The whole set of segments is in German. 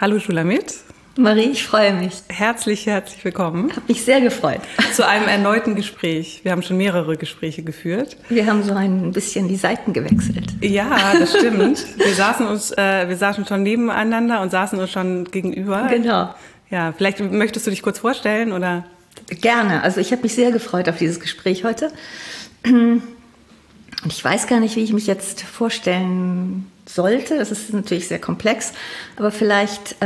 Hallo Shulamit. Marie, ich freue mich. Herzlich willkommen. Habe mich sehr gefreut. Zu einem erneuten Gespräch. Wir haben schon mehrere Gespräche geführt. Wir haben so ein bisschen die Seiten gewechselt. Ja, das stimmt. Wir saßen schon nebeneinander und saßen uns schon gegenüber. Genau. Ja, vielleicht möchtest du dich kurz vorstellen, oder? Gerne. Also ich habe mich sehr gefreut auf dieses Gespräch heute. Und ich weiß gar nicht, wie ich mich jetzt vorstellen sollte. Das ist natürlich sehr komplex. Aber vielleicht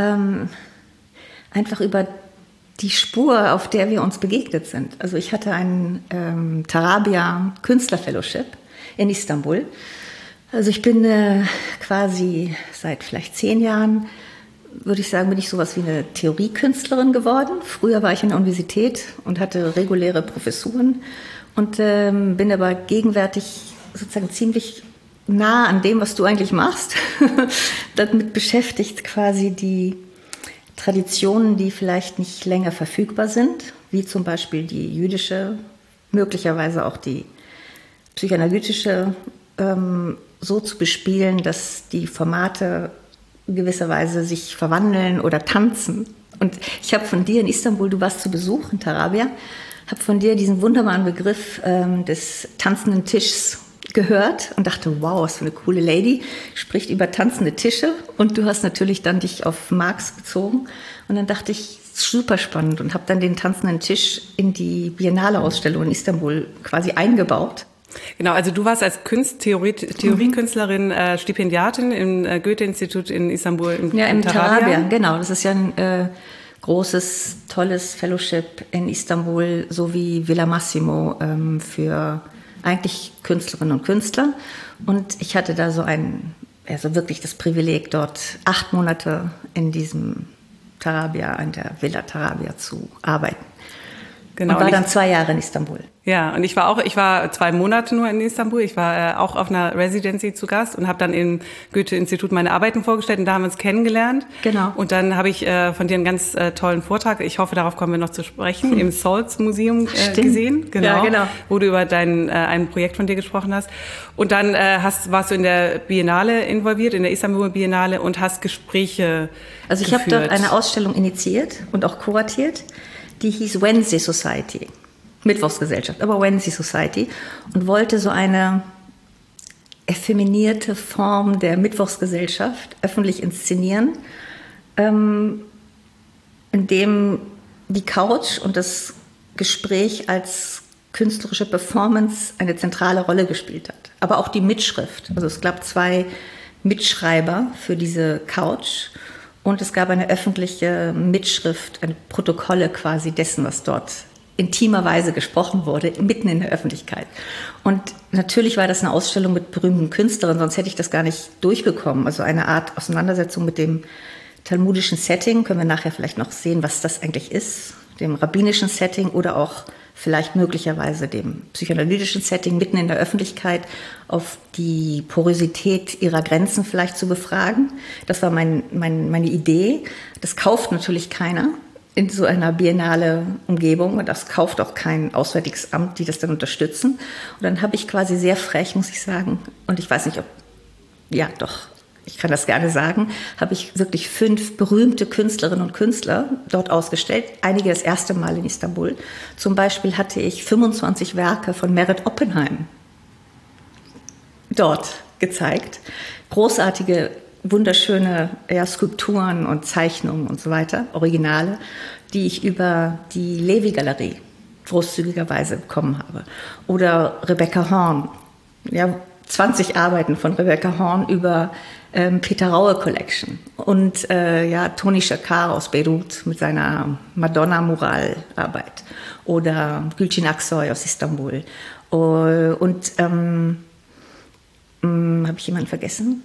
einfach über die Spur, auf der wir uns begegnet sind. Also ich hatte ein Tarabya Künstlerfellowship in Istanbul. Also ich bin quasi seit vielleicht 10 Jahren, würde ich sagen, bin ich sowas wie eine Theoriekünstlerin geworden. Früher war ich in der Universität und hatte reguläre Professuren und bin aber gegenwärtig sozusagen ziemlich nah an dem, was du eigentlich machst, damit beschäftigt, quasi die Traditionen, die vielleicht nicht länger verfügbar sind, wie zum Beispiel die jüdische, möglicherweise auch die psychoanalytische, so zu bespielen, dass die Formate gewisserweise sich verwandeln oder tanzen. Und ich habe von dir in Istanbul, du warst zu Besuch in Tarabya, habe von dir diesen wunderbaren Begriff des tanzenden Tischs gehört und dachte, wow, was für eine coole Lady, spricht über tanzende Tische. Und du hast natürlich dann dich auf Marx bezogen. Und dann dachte ich, super spannend, und habe dann den tanzenden Tisch in die Biennale-Ausstellung in Istanbul quasi eingebaut. Genau, also du warst als Theoriekünstlerin Stipendiatin im Goethe-Institut in Istanbul. Im Tarabya, genau. Das ist ja ein großes, tolles Fellowship in Istanbul, so wie Villa Massimo für eigentlich Künstlerinnen und Künstler. Und ich hatte da also wirklich das Privileg, dort 8 Monate in diesem Tarabya, in der Villa Tarabya zu arbeiten. Genau. Und war dann 2 Jahre in Istanbul. Ja, und ich war 2 Monate nur in Istanbul. Ich war auch auf einer Residency zu Gast und habe dann im Goethe-Institut meine Arbeiten vorgestellt, und da haben wir uns kennengelernt. Genau. Und dann habe ich von dir einen ganz tollen Vortrag, ich hoffe, darauf kommen wir noch zu sprechen, im Salz Museum gesehen. Genau, ja, genau. Wo du über ein Projekt von dir gesprochen hast. Und dann warst du in der Biennale involviert, in der Istanbul Biennale, und hast Gespräche Also ich habe dort eine Ausstellung initiiert und auch kuratiert, die hieß Wednesday Society. Mittwochsgesellschaft, aber Wednesday Society, und wollte so eine effeminierte Form der Mittwochsgesellschaft öffentlich inszenieren, in dem die Couch und das Gespräch als künstlerische Performance eine zentrale Rolle gespielt hat. Aber auch die Mitschrift. Also es gab 2 Mitschreiber für diese Couch, und es gab eine öffentliche Mitschrift, eine Protokolle quasi dessen, was dort intimerweise gesprochen wurde, mitten in der Öffentlichkeit. Und natürlich war das eine Ausstellung mit berühmten Künstlern, sonst hätte ich das gar nicht durchbekommen. Also eine Art Auseinandersetzung mit dem talmudischen Setting, können wir nachher vielleicht noch sehen, was das eigentlich ist, dem rabbinischen Setting oder auch vielleicht möglicherweise dem psychoanalytischen Setting mitten in der Öffentlichkeit, auf die Porosität ihrer Grenzen vielleicht zu befragen. Das war meine Idee. Das kauft natürlich keiner in so einer biennale Umgebung, und das kauft auch kein Auswärtiges Amt, die das dann unterstützen. Und dann habe ich quasi sehr frech, muss ich sagen, und ich weiß nicht, ich kann das gerne sagen, habe ich wirklich 5 berühmte Künstlerinnen und Künstler dort ausgestellt, einige das erste Mal in Istanbul. Zum Beispiel hatte ich 25 Werke von Meret Oppenheim dort gezeigt. Großartige, wunderschöne Skulpturen und Zeichnungen und so weiter, Originale, die ich über die Levi-Galerie großzügigerweise bekommen habe. Oder Rebecca Horn, 20 Arbeiten von Rebecca Horn über Peter Raue Collection. Und Toni Shakar aus Beirut mit seiner Madonna-Mural-Arbeit. Oder Gülçin Aksoy aus Istanbul. Und habe ich jemanden vergessen?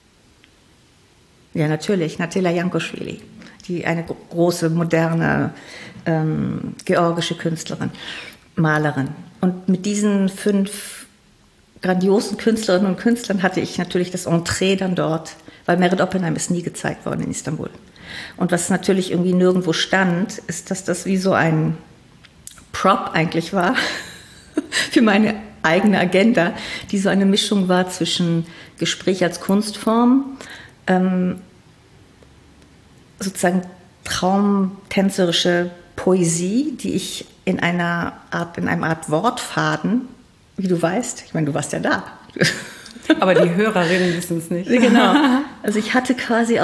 Ja, natürlich, Natila Jankoschwili, die eine große, moderne georgische Künstlerin, Malerin. Und mit diesen 5 grandiosen Künstlerinnen und Künstlern hatte ich natürlich das Entree dann dort, weil Meret Oppenheim ist nie gezeigt worden in Istanbul. Und was natürlich irgendwie nirgendwo stand, ist, dass das wie so ein Prop eigentlich war für meine eigene Agenda, die so eine Mischung war zwischen Gespräch als Kunstform, sozusagen traumtänzerische Poesie, die ich in einem Art Wortfaden, wie du weißt, ich meine, du warst ja da. Aber die Hörerinnen wissen es nicht. Genau. Also ich hatte quasi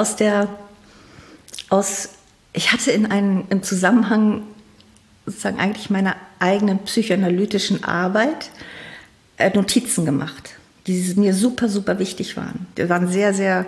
im Zusammenhang sozusagen eigentlich meiner eigenen psychoanalytischen Arbeit Notizen gemacht, die mir super, super wichtig waren. Die waren sehr, sehr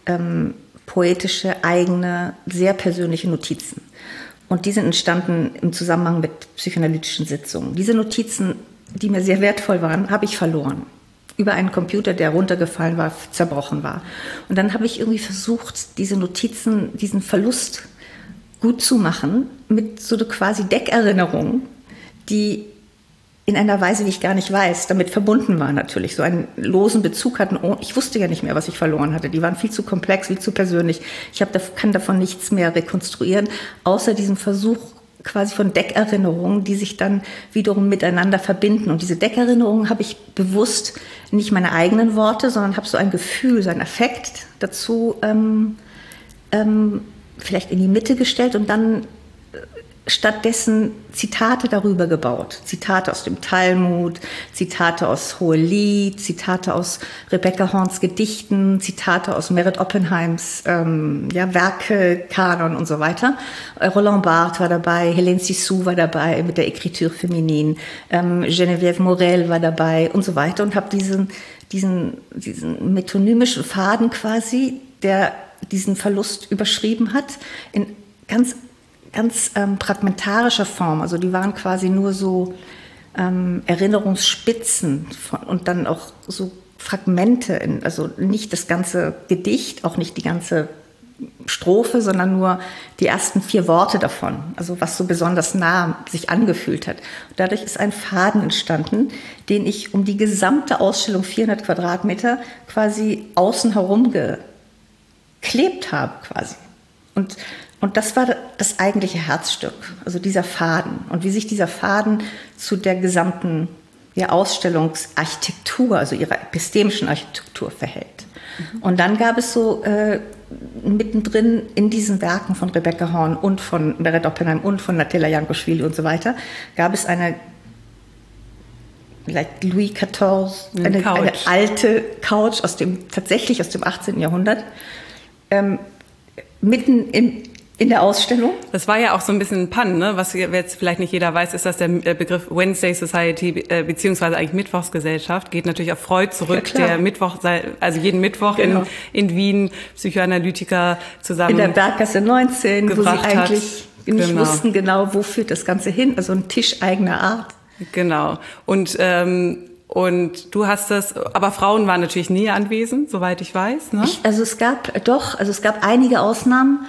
poetische, eigene, sehr persönliche Notizen. Und die sind entstanden im Zusammenhang mit psychoanalytischen Sitzungen. Diese Notizen, die mir sehr wertvoll waren, habe ich verloren. Über einen Computer, der runtergefallen war, zerbrochen war. Und dann habe ich irgendwie versucht, diese Notizen, diesen Verlust gut zu machen, mit so quasi Deckerinnerungen, die in einer Weise, die ich gar nicht weiß, damit verbunden war natürlich, so einen losen Bezug hatten. Ich wusste ja nicht mehr, was ich verloren hatte. Die waren viel zu komplex, viel zu persönlich. Kann davon nichts mehr rekonstruieren, außer diesem Versuch quasi von Deckerinnerungen, die sich dann wiederum miteinander verbinden. Und diese Deckerinnerungen habe ich bewusst nicht meine eigenen Worte, sondern habe so ein Gefühl, so einen Affekt dazu vielleicht in die Mitte gestellt und dann stattdessen Zitate darüber gebaut. Zitate aus dem Talmud, Zitate aus Hohelied, Zitate aus Rebecca Horns Gedichten, Zitate aus Meret Oppenheims Werke, Kanon und so weiter. Roland Barthes war dabei, Hélène Cixous war dabei mit der Écriture féminine, Geneviève Morel war dabei und so weiter und habe diesen metonymischen Faden quasi, der diesen Verlust überschrieben hat, in ganz fragmentarischer Form. Also die waren quasi nur so Erinnerungsspitzen und dann auch so Fragmente, also nicht das ganze Gedicht, auch nicht die ganze Strophe, sondern nur die ersten 4 Worte davon, also was so besonders nah sich angefühlt hat. Und dadurch ist ein Faden entstanden, den ich um die gesamte Ausstellung 400 Quadratmeter quasi außen herum geklebt habe quasi. Und das war das eigentliche Herzstück, also dieser Faden. Und wie sich dieser Faden zu der gesamten Ausstellungsarchitektur, also ihrer epistemischen Architektur verhält. Mhm. Und dann gab es so mittendrin in diesen Werken von Rebecca Horn und von Meret Oppenheim und von Nathalia Jankoschwili und so weiter, gab es eine Louis XIV, eine alte Couch tatsächlich aus dem 18. Jahrhundert, mitten in der Ausstellung. Das war ja auch so ein bisschen ein Pun, ne? Was jetzt vielleicht nicht jeder weiß, ist, dass der Begriff Wednesday Society beziehungsweise eigentlich Mittwochsgesellschaft geht natürlich auf Freud zurück, ja, der Mittwoch, also jeden Mittwoch genau. in Wien Psychoanalytiker zusammen in der Berggasse 19, wo sie eigentlich nicht genau. wussten genau, wo führt das Ganze hin, also ein Tisch eigener Art. Genau. Und du hast das, aber Frauen waren natürlich nie anwesend, soweit ich weiß, ne? Es gab einige Ausnahmen.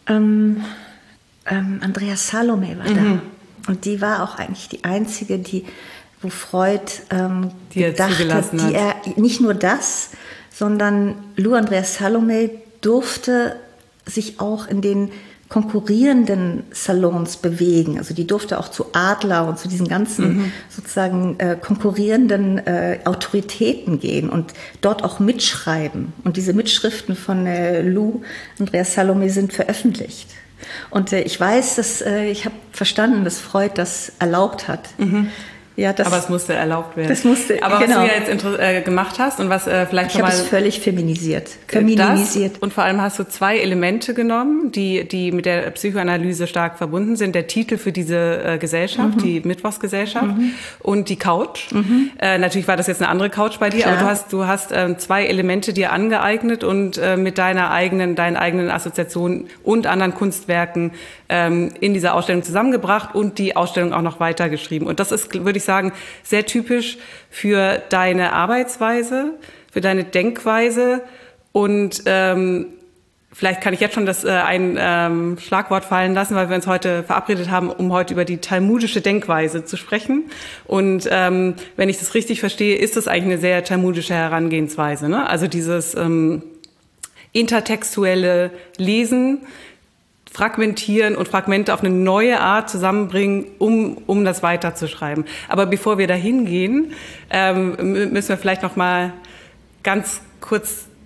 Andrea Salome war da. Und die war auch eigentlich die einzige, wo Freud gedacht hat, nicht nur das, sondern Lou Andrea Salome durfte sich auch in den konkurrierenden Salons bewegen. Also die durfte auch zu Adler und zu diesen ganzen sozusagen konkurrierenden Autoritäten gehen und dort auch mitschreiben. Und diese Mitschriften von Lou Andrea Salome sind veröffentlicht. Und ich weiß, ich habe verstanden, dass Freud das erlaubt hat. Mhm. Ja, aber es musste erlaubt werden. Aber genau. Was du ja jetzt gemacht hast und was vielleicht schon mal... Ich habe es völlig feminisiert. Und vor allem hast du 2 Elemente genommen, die mit der Psychoanalyse stark verbunden sind. Der Titel für diese Gesellschaft, die Mittwochsgesellschaft und die Couch. Natürlich war das jetzt eine andere Couch bei dir, klar. Aber du hast 2 Elemente dir angeeignet und mit deinen eigenen Assoziationen und anderen Kunstwerken in dieser Ausstellung zusammengebracht und die Ausstellung auch noch weitergeschrieben. Und das ist, würde ich sagen, sehr typisch für deine Arbeitsweise, für deine Denkweise. Und vielleicht kann ich jetzt schon ein Schlagwort fallen lassen, weil wir uns heute verabredet haben, um heute über die talmudische Denkweise zu sprechen. Und wenn ich das richtig verstehe, ist das eigentlich eine sehr talmudische Herangehensweise, ne? Also dieses intertextuelle Lesen, fragmentieren und Fragmente auf eine neue Art zusammenbringen, um das weiterzuschreiben. Aber bevor wir da hingehen, müssen wir vielleicht noch mal ganz kurz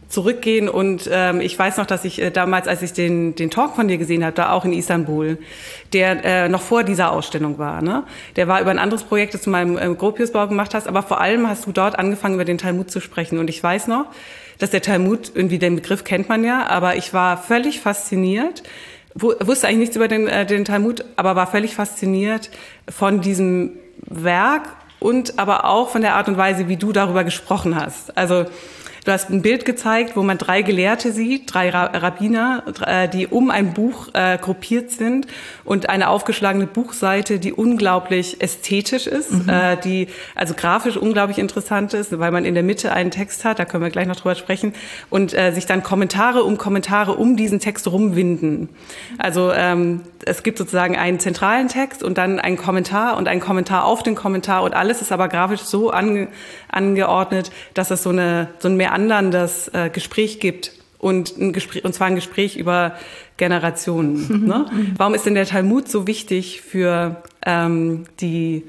zurückgehen. Und ich weiß noch, dass ich damals, als ich den Talk von dir gesehen habe, da auch in Istanbul, der noch vor dieser Ausstellung war, ne? Der war über ein anderes Projekt, das du mal im Gropiusbau gemacht hast, aber vor allem hast du dort angefangen, über den Talmud zu sprechen. Und ich weiß noch, dass der Talmud, irgendwie den Begriff kennt man ja, aber ich war völlig fasziniert, wusste eigentlich nichts über den Talmud, aber war völlig fasziniert von diesem Werk und aber auch von der Art und Weise, wie du darüber gesprochen hast. Also du hast ein Bild gezeigt, wo man 3 Gelehrte sieht, 3 Rabbiner, die um ein Buch gruppiert sind und eine aufgeschlagene Buchseite, die unglaublich ästhetisch ist, die also grafisch unglaublich interessant ist, weil man in der Mitte einen Text hat, da können wir gleich noch drüber sprechen, und sich dann Kommentare um diesen Text rumwinden. Also es gibt sozusagen einen zentralen Text und dann einen Kommentar und einen Kommentar auf den Kommentar und alles ist aber grafisch so angeordnet, dass es so ein meanderndes Gespräch gibt und zwar ein Gespräch über Generationen. Ne? Warum ist denn der Talmud so wichtig für die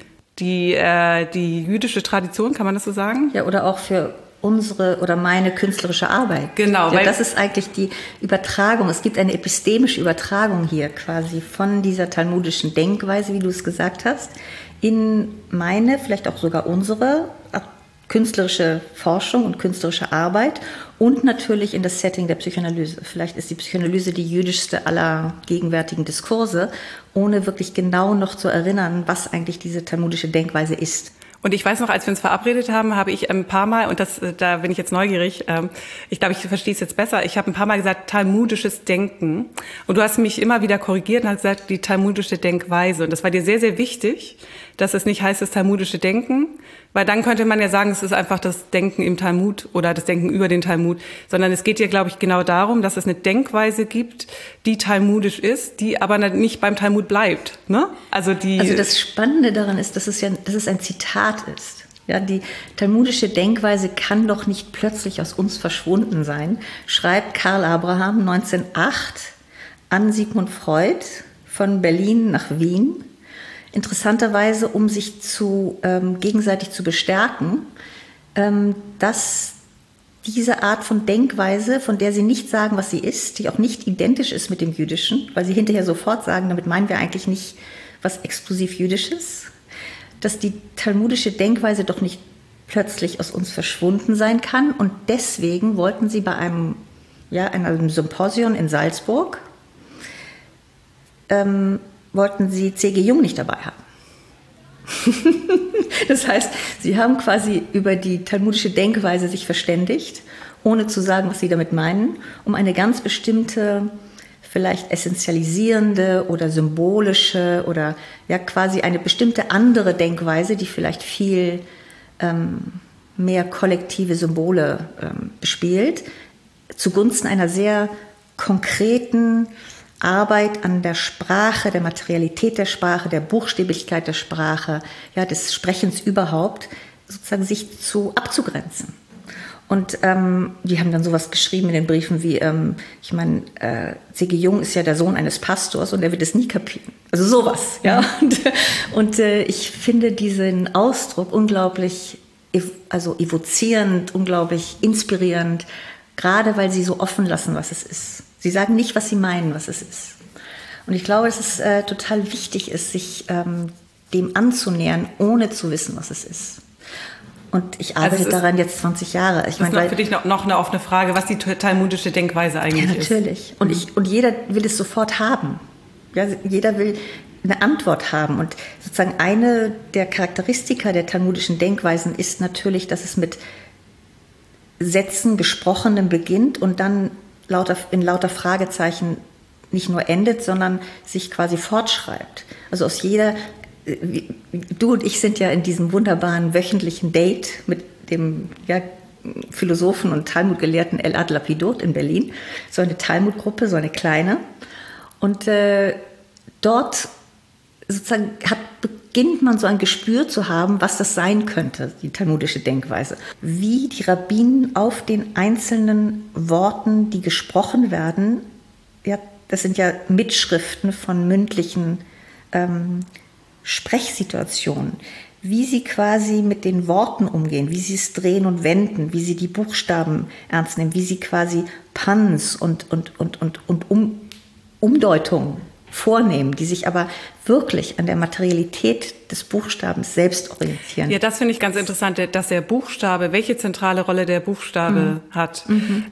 jüdische Tradition, kann man das so sagen? Ja, oder auch für unsere oder meine künstlerische Arbeit. Genau. Ja, das ist eigentlich die Übertragung. Es gibt eine epistemische Übertragung hier quasi von dieser talmudischen Denkweise, wie du es gesagt hast, in meine, vielleicht auch sogar unsere künstlerische Forschung und künstlerische Arbeit und natürlich in das Setting der Psychoanalyse. Vielleicht ist die Psychoanalyse die jüdischste aller gegenwärtigen Diskurse, ohne wirklich genau noch zu erinnern, was eigentlich diese talmudische Denkweise ist. Und ich weiß noch, als wir uns verabredet haben, habe ich ein paar Mal, und da bin ich jetzt neugierig, ich glaube, ich verstehe es jetzt besser, ich habe ein paar Mal gesagt, talmudisches Denken. Und du hast mich immer wieder korrigiert und hast gesagt, die talmudische Denkweise. Und das war dir sehr, sehr wichtig, dass es nicht heißt, das talmudische Denken, weil dann könnte man ja sagen, es ist einfach das Denken im Talmud oder das Denken über den Talmud, sondern es geht hier, glaube ich, genau darum, dass es eine Denkweise gibt, die talmudisch ist, die aber nicht beim Talmud bleibt. Ne? Also das Spannende daran ist, dass es ein Zitat ist. Ja, die talmudische Denkweise kann doch nicht plötzlich aus uns verschwunden sein, schreibt Karl Abraham 1908 an Sigmund Freud von Berlin nach Wien. Interessanterweise, um sich gegenseitig zu bestärken, dass diese Art von Denkweise, von der sie nicht sagen, was sie ist, die auch nicht identisch ist mit dem Jüdischen, weil sie hinterher sofort sagen, damit meinen wir eigentlich nicht was exklusiv Jüdisches, dass die talmudische Denkweise doch nicht plötzlich aus uns verschwunden sein kann. Und deswegen wollten sie bei einem Symposium in Salzburg wollten sie C.G. Jung nicht dabei haben. Das heißt, sie haben quasi über die talmudische Denkweise sich verständigt, ohne zu sagen, was sie damit meinen, um eine ganz bestimmte, vielleicht essentialisierende oder symbolische oder ja quasi eine bestimmte andere Denkweise, die vielleicht viel mehr kollektive Symbole bespielt, zugunsten einer sehr konkreten Arbeit an der Sprache, der Materialität der Sprache, der Buchstäblichkeit der Sprache, ja, des Sprechens überhaupt, sozusagen sich abzugrenzen. Und die haben dann sowas geschrieben in den Briefen wie, C.G. Jung ist ja der Sohn eines Pastors und er wird es nie kapieren. Also sowas, ja. Und ich finde diesen Ausdruck unglaublich evozierend, unglaublich inspirierend, gerade weil sie so offen lassen, was es ist. Sie sagen nicht, was sie meinen, was es ist. Und ich glaube, dass es total wichtig ist, sich dem anzunähern, ohne zu wissen, was es ist. Und ich arbeite daran jetzt 20 Jahre. Das ist für dich noch eine offene Frage, was die talmudische Denkweise eigentlich ist. Ja, natürlich. Und jeder will es sofort haben. Ja, jeder will eine Antwort haben. Und sozusagen eine der Charakteristika der talmudischen Denkweisen ist natürlich, dass es mit Sätzen, Gesprochenem beginnt und dann in lauter Fragezeichen nicht nur endet, sondern sich quasi fortschreibt. Also aus jeder, du und ich sind ja in diesem wunderbaren wöchentlichen Date mit dem Philosophen und Talmudgelehrten Elad Lapidot in Berlin, so eine Talmudgruppe, so eine kleine. Und dort sozusagen beginnt man so ein Gespür zu haben, was das sein könnte, die talmudische Denkweise. Wie die Rabbinen auf den einzelnen Worten, die gesprochen werden, ja, das sind ja Mitschriften von mündlichen Sprechsituationen, wie sie quasi mit den Worten umgehen, wie sie es drehen und wenden, wie sie die Buchstaben ernst nehmen, wie sie quasi Puns und Umdeutungen vornehmen, die sich aber wirklich an der Materialität des Buchstabens selbst orientieren. Ja, das finde ich ganz interessant, dass der Buchstabe, welche zentrale Rolle der Buchstabe hat.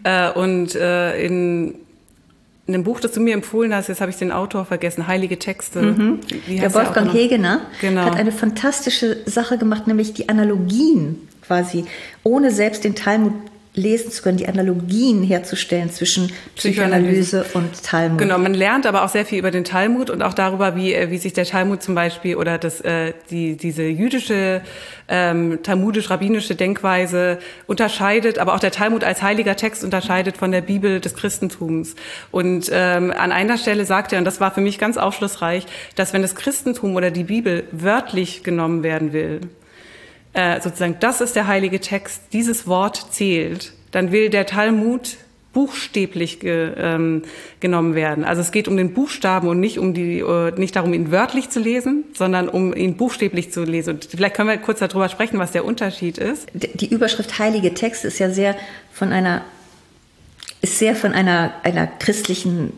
In einem Buch, das du mir empfohlen hast, jetzt habe ich den Autor vergessen, Heilige Texte. Der Wolfgang Hegener hat eine fantastische Sache gemacht, nämlich die Analogien quasi, ohne selbst den Talmud lesen zu können, die Analogien herzustellen zwischen Psychoanalyse und Talmud. Genau, man lernt aber auch sehr viel über den Talmud und auch darüber, wie sich der Talmud zum Beispiel oder diese jüdische, talmudisch-rabbinische Denkweise unterscheidet, aber auch der Talmud als heiliger Text unterscheidet von der Bibel des Christentums. Und an einer Stelle sagt er, und das war für mich ganz aufschlussreich, dass wenn das Christentum oder die Bibel wörtlich genommen werden will, sozusagen, das ist der heilige Text, dieses Wort zählt, dann will der Talmud buchstäblich genommen werden. Also es geht um den Buchstaben und nicht nicht darum, ihn wörtlich zu lesen, sondern um ihn buchstäblich zu lesen. Und vielleicht können wir kurz darüber sprechen, was der Unterschied ist. Die Überschrift Heilige Texte ist ja sehr von einer christlichen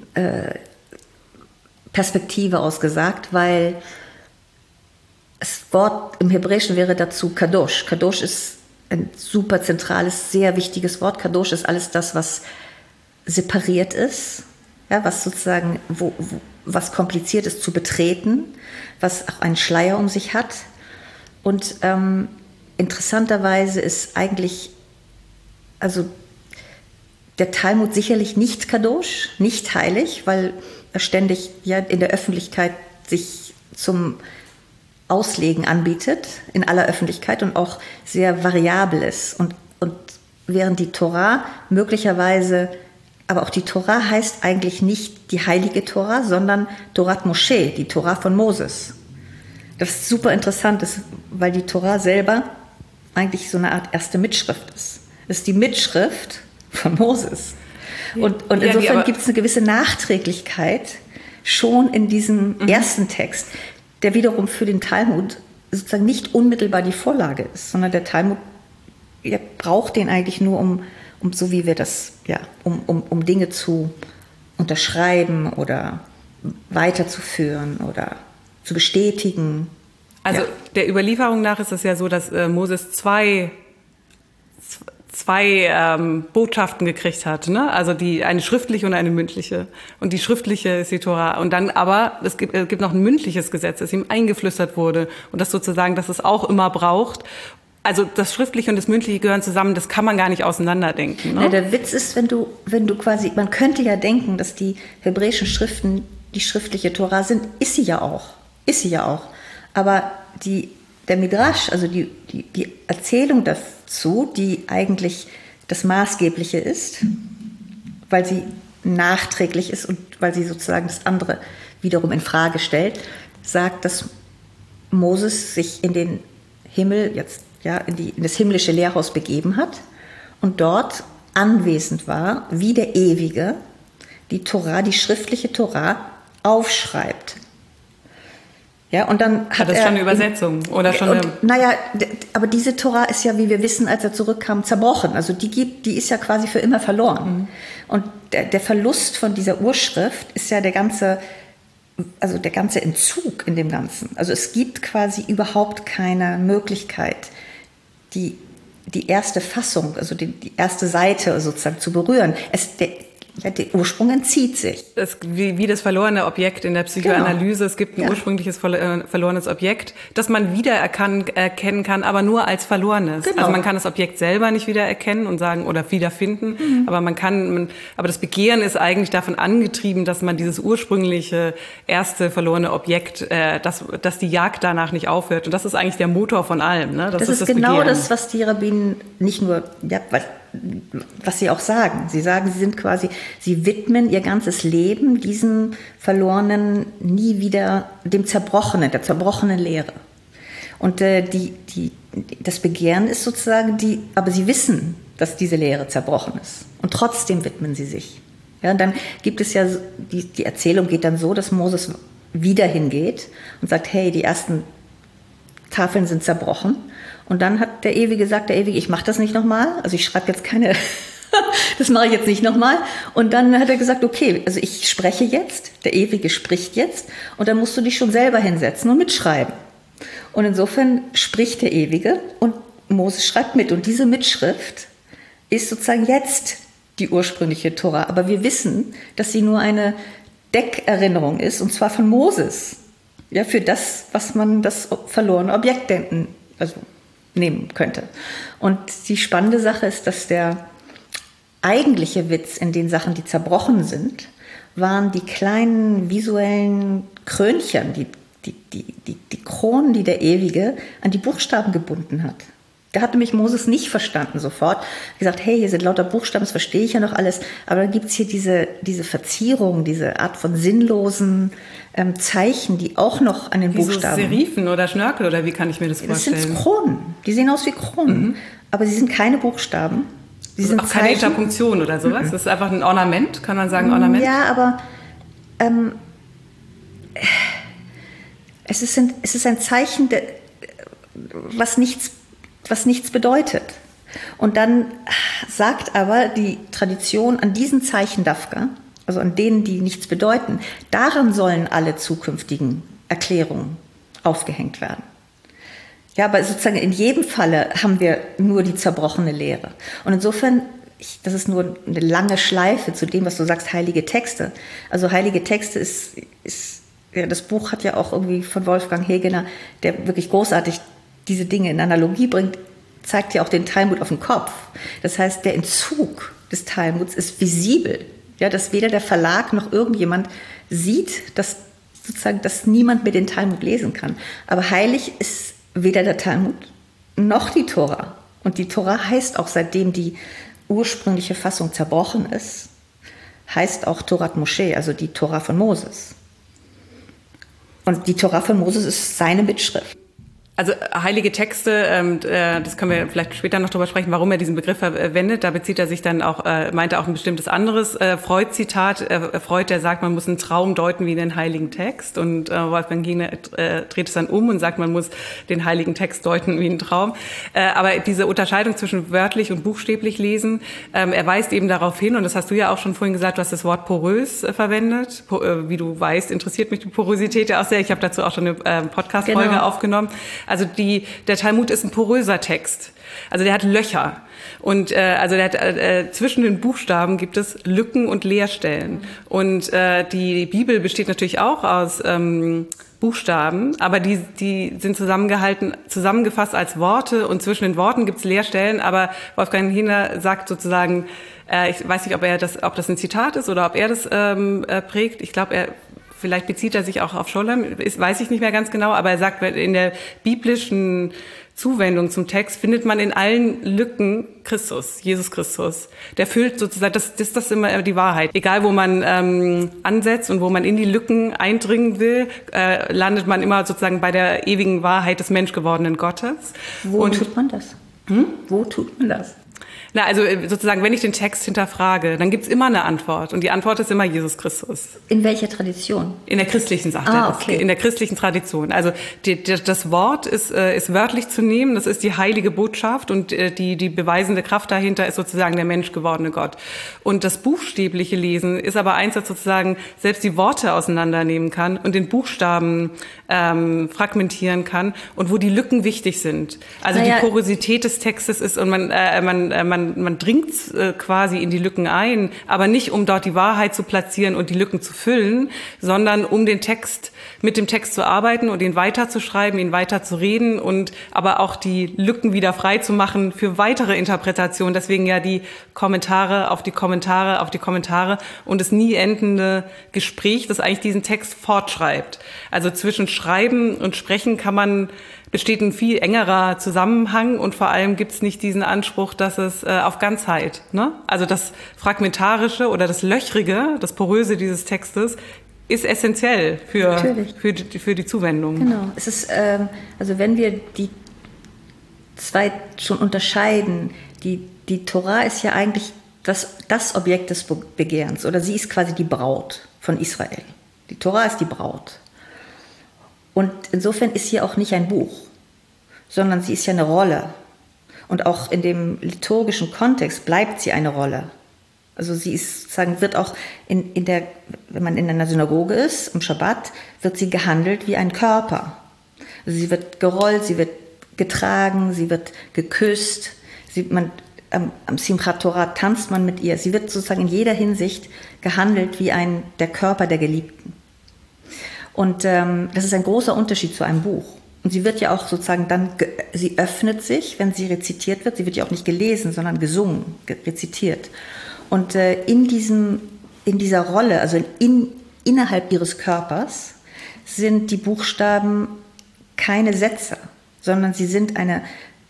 Perspektive aus gesagt, weil das Wort im Hebräischen wäre dazu Kadosh. Kadosh ist ein super zentrales, sehr wichtiges Wort. Kadosh ist alles das, was separiert ist, ja, was sozusagen, was kompliziert ist zu betreten, was auch einen Schleier um sich hat. Und interessanterweise ist eigentlich, also der Talmud sicherlich nicht Kadosh, nicht heilig, weil er ständig ja in der Öffentlichkeit sich zum Auslegen anbietet, in aller Öffentlichkeit und auch sehr variabel ist. Und während die Torah möglicherweise, aber auch die Torah heißt eigentlich nicht die heilige Torah, sondern Torat Moshe, die Torah von Moses. Das ist super interessant, weil die Torah selber eigentlich so eine Art erste Mitschrift ist. Das ist die Mitschrift von Moses. Und insofern gibt es eine gewisse Nachträglichkeit schon in diesem ersten Text, der wiederum für den Talmud sozusagen nicht unmittelbar die Vorlage ist, sondern der Talmud braucht den eigentlich nur, um so wie wir das, um Dinge zu unterschreiben oder weiterzuführen oder zu bestätigen. Also der Überlieferung nach ist es ja so, dass Moses zwei Botschaften gekriegt hat, ne? Also eine schriftliche und eine mündliche. Und die schriftliche ist die Tora. Und dann aber, es gibt noch ein mündliches Gesetz, das ihm eingeflüstert wurde. Und das sozusagen, dass es auch immer braucht. Also das Schriftliche und das Mündliche gehören zusammen, das kann man gar nicht auseinanderdenken. Ne? Ja, der Witz ist, wenn du quasi, man könnte ja denken, dass die hebräischen Schriften die schriftliche Tora sind, ist sie ja auch. Aber der Midrash, also die Erzählung dazu, die eigentlich das Maßgebliche ist, weil sie nachträglich ist und weil sie sozusagen das andere wiederum in Frage stellt, sagt, dass Moses sich in den Himmel, in das himmlische Lehrhaus begeben hat und dort anwesend war, wie der Ewige die Tora, die schriftliche Tora aufschreibt. Ja, und dann hat das schon eine Übersetzung oder schon aber diese Tora ist ja, wie wir wissen, als er zurückkam, zerbrochen. Also die ist ja quasi für immer verloren. Und der Verlust von dieser Urschrift ist ja der ganze Entzug in dem Ganzen. Also es gibt quasi überhaupt keine Möglichkeit, die erste Fassung, also die erste Seite sozusagen zu berühren. Der Ursprung entzieht sich. Wie das verlorene Objekt in der Psychoanalyse. Genau. Es gibt ein ursprüngliches verlorenes Objekt, das man erkennen kann, aber nur als verlorenes. Genau. Also man kann das Objekt selber nicht wiedererkennen und sagen oder wiederfinden, aber aber das Begehren ist eigentlich davon angetrieben, dass man dieses ursprüngliche erste verlorene Objekt, dass die Jagd danach nicht aufhört. Und das ist eigentlich der Motor von allem. Ne? Das ist genau Begehren. Das, was die Rabbinen nicht nur, was sie auch sagen. Sie sagen, sie widmen ihr ganzes Leben diesem Verlorenen, nie wieder der zerbrochenen Lehre. Und das Begehren ist sozusagen aber sie wissen, dass diese Lehre zerbrochen ist. Und trotzdem widmen sie sich. Ja, und dann gibt es ja, die Erzählung geht dann so, dass Moses wieder hingeht und sagt, hey, die ersten Tafeln sind zerbrochen. Und dann hat der Ewige gesagt, ich mache das nicht nochmal. Also ich schreibe jetzt keine, das mache ich jetzt nicht nochmal. Und dann hat er gesagt, okay, also ich spreche jetzt, der Ewige spricht jetzt. Und dann musst du dich schon selber hinsetzen und mitschreiben. Und insofern spricht der Ewige und Moses schreibt mit. Und diese Mitschrift ist sozusagen jetzt die ursprüngliche Tora. Aber wir wissen, dass sie nur eine Deckerinnerung ist, und zwar von Moses. Ja, für das, was man das verlorene Objekt nehmen könnte. Und die spannende Sache ist, dass der eigentliche Witz in den Sachen, die zerbrochen sind, waren die kleinen visuellen Krönchen, die Kronen, die der Ewige an die Buchstaben gebunden hat. Da hat nämlich Moses nicht verstanden sofort. Er hat gesagt, hey, hier sind lauter Buchstaben, das verstehe ich ja noch alles. Aber dann gibt es hier diese Verzierung, diese Art von sinnlosen Zeichen, die auch noch an den Buchstaben... Wie so Serifen oder Schnörkel, oder wie kann ich mir das vorstellen? Das sind Kronen. Die sehen aus wie Kronen. Aber sie sind keine Buchstaben. Sie sind auch keine Interpunktion oder sowas? Das ist einfach ein Ornament, kann man sagen, Ornament? Ja, aber es ist ein Zeichen, was nichts bedeutet. Und dann sagt aber die Tradition, an diesen Zeichen Dafka, also an denen, die nichts bedeuten, daran sollen alle zukünftigen Erklärungen aufgehängt werden. Ja, aber sozusagen in jedem Falle haben wir nur die zerbrochene Lehre. Und insofern, das ist nur eine lange Schleife zu dem, was du sagst, heilige Texte. Also heilige Texte ja, das Buch hat ja auch irgendwie von Wolfgang Hegener, der wirklich großartig diese Dinge in Analogie bringt, zeigt ja auch den Talmud auf den Kopf. Das heißt, der Entzug des Talmuds ist visibel. Ja, dass weder der Verlag noch irgendjemand sieht, dass niemand mehr den Talmud lesen kann. Aber heilig ist weder der Talmud noch die Tora. Und die Tora heißt auch, seitdem die ursprüngliche Fassung zerbrochen ist, heißt auch Torat Moshe, also die Tora von Moses. Und die Tora von Moses ist seine Mitschrift. Also heilige Texte, das können wir vielleicht später noch drüber sprechen, warum er diesen Begriff verwendet. Da bezieht er sich dann auch, meint er auch ein bestimmtes anderes Freud-Zitat. Freud, der sagt, man muss einen Traum deuten wie einen heiligen Text. Und Wolfgang Hegener dreht es dann um und sagt, man muss den heiligen Text deuten wie einen Traum. Aber diese Unterscheidung zwischen wörtlich und buchstäblich lesen, er weist eben darauf hin, und das hast du ja auch schon vorhin gesagt, du hast das Wort porös verwendet. Wie du weißt, interessiert mich die Porosität ja auch sehr. Ich habe dazu auch schon eine Podcast-Folge aufgenommen. Also der Talmud ist ein poröser Text. Also der hat Löcher. Und also der hat, zwischen den Buchstaben gibt es Lücken und Leerstellen. Und die Bibel besteht natürlich auch aus Buchstaben, aber die sind zusammengefasst als Worte, und zwischen den Worten gibt es Leerstellen. Aber Wolfgang Hegener sagt sozusagen, ich weiß nicht, ob das ein Zitat ist oder ob er das prägt. Ich glaube, vielleicht bezieht er sich auch auf Scholem, weiß ich nicht mehr ganz genau, aber er sagt, in der biblischen Zuwendung zum Text findet man in allen Lücken Christus, Jesus Christus. Der füllt sozusagen, das ist immer die Wahrheit. Egal, wo man ansetzt und wo man in die Lücken eindringen will, landet man immer sozusagen bei der ewigen Wahrheit des menschgewordenen Gottes. Wo tut man das? Wo tut man das? Na, also sozusagen, wenn ich den Text hinterfrage, dann gibt's immer eine Antwort. Und die Antwort ist immer Jesus Christus. In welcher Tradition? In der christlichen Sache. Okay. In der christlichen Tradition. Also das Wort ist wörtlich zu nehmen. Das ist die heilige Botschaft. Und die beweisende Kraft dahinter ist sozusagen der menschgewordene Gott. Und das buchstäbliche Lesen ist aber eins, das sozusagen selbst die Worte auseinandernehmen kann und den Buchstaben fragmentieren kann. Und wo die Lücken wichtig sind. Also die Porosität des Textes ist, und man dringt quasi in die Lücken ein, aber nicht, um dort die Wahrheit zu platzieren und die Lücken zu füllen, sondern um mit dem Text zu arbeiten und ihn weiterzuschreiben, ihn weiter zu reden, und aber auch die Lücken wieder frei zu machen für weitere Interpretationen. Deswegen ja die Kommentare auf die Kommentare auf die Kommentare und das nie endende Gespräch, das eigentlich diesen Text fortschreibt. Also zwischen Schreiben und Sprechen besteht ein viel engerer Zusammenhang, und vor allem gibt es nicht diesen Anspruch, dass es auf Ganzheit, ne? Also das Fragmentarische oder das Löchrige, das Poröse dieses Textes ist essentiell für die Zuwendung. Genau. Es ist, also wenn wir die zwei schon unterscheiden, die Tora ist ja eigentlich das Objekt des Begehrens, oder sie ist quasi die Braut von Israel. Die Tora ist die Braut. Und insofern ist sie auch nicht ein Buch. sondern sie ist ja eine Rolle. Und auch in dem liturgischen Kontext bleibt sie eine Rolle. Also sie ist, sozusagen, wird auch wenn man in einer Synagoge ist, am Schabbat, wird sie gehandelt wie ein Körper. Also sie wird gerollt, sie wird getragen, sie wird geküsst, am Simchat Torah tanzt man mit ihr. Sie wird sozusagen in jeder Hinsicht gehandelt wie der Körper der Geliebten. Und das ist ein großer Unterschied zu einem Buch. Und sie wird ja auch sozusagen sie öffnet sich, wenn sie rezitiert wird. Sie wird ja auch nicht gelesen, sondern gesungen, rezitiert. Und in dieser Rolle, also innerhalb ihres Körpers, sind die Buchstaben keine Sätze, sondern sie sind eine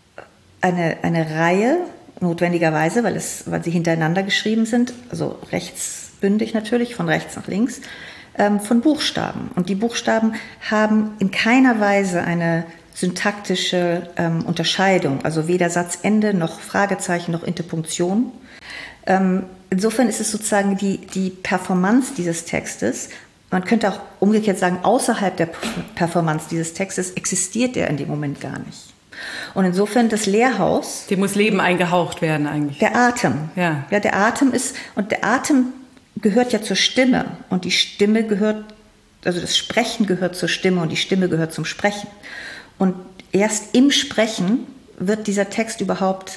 Reihe, notwendigerweise, weil sie hintereinander geschrieben sind, also rechtsbündig natürlich, von rechts nach links, von Buchstaben. Und die Buchstaben haben in keiner Weise eine syntaktische Unterscheidung, also weder Satzende noch Fragezeichen noch Interpunktion. Insofern ist es sozusagen die Performance dieses Textes. Man könnte auch umgekehrt sagen, außerhalb der Performance dieses Textes existiert er in dem Moment gar nicht. Und insofern das Lehrhaus... Dem muss Leben eingehaucht werden eigentlich. Der Atem. Ja, der Atem der Atem gehört ja zur Stimme. Und die Stimme also das Sprechen gehört zur Stimme und die Stimme gehört zum Sprechen. Und erst im Sprechen wird dieser Text überhaupt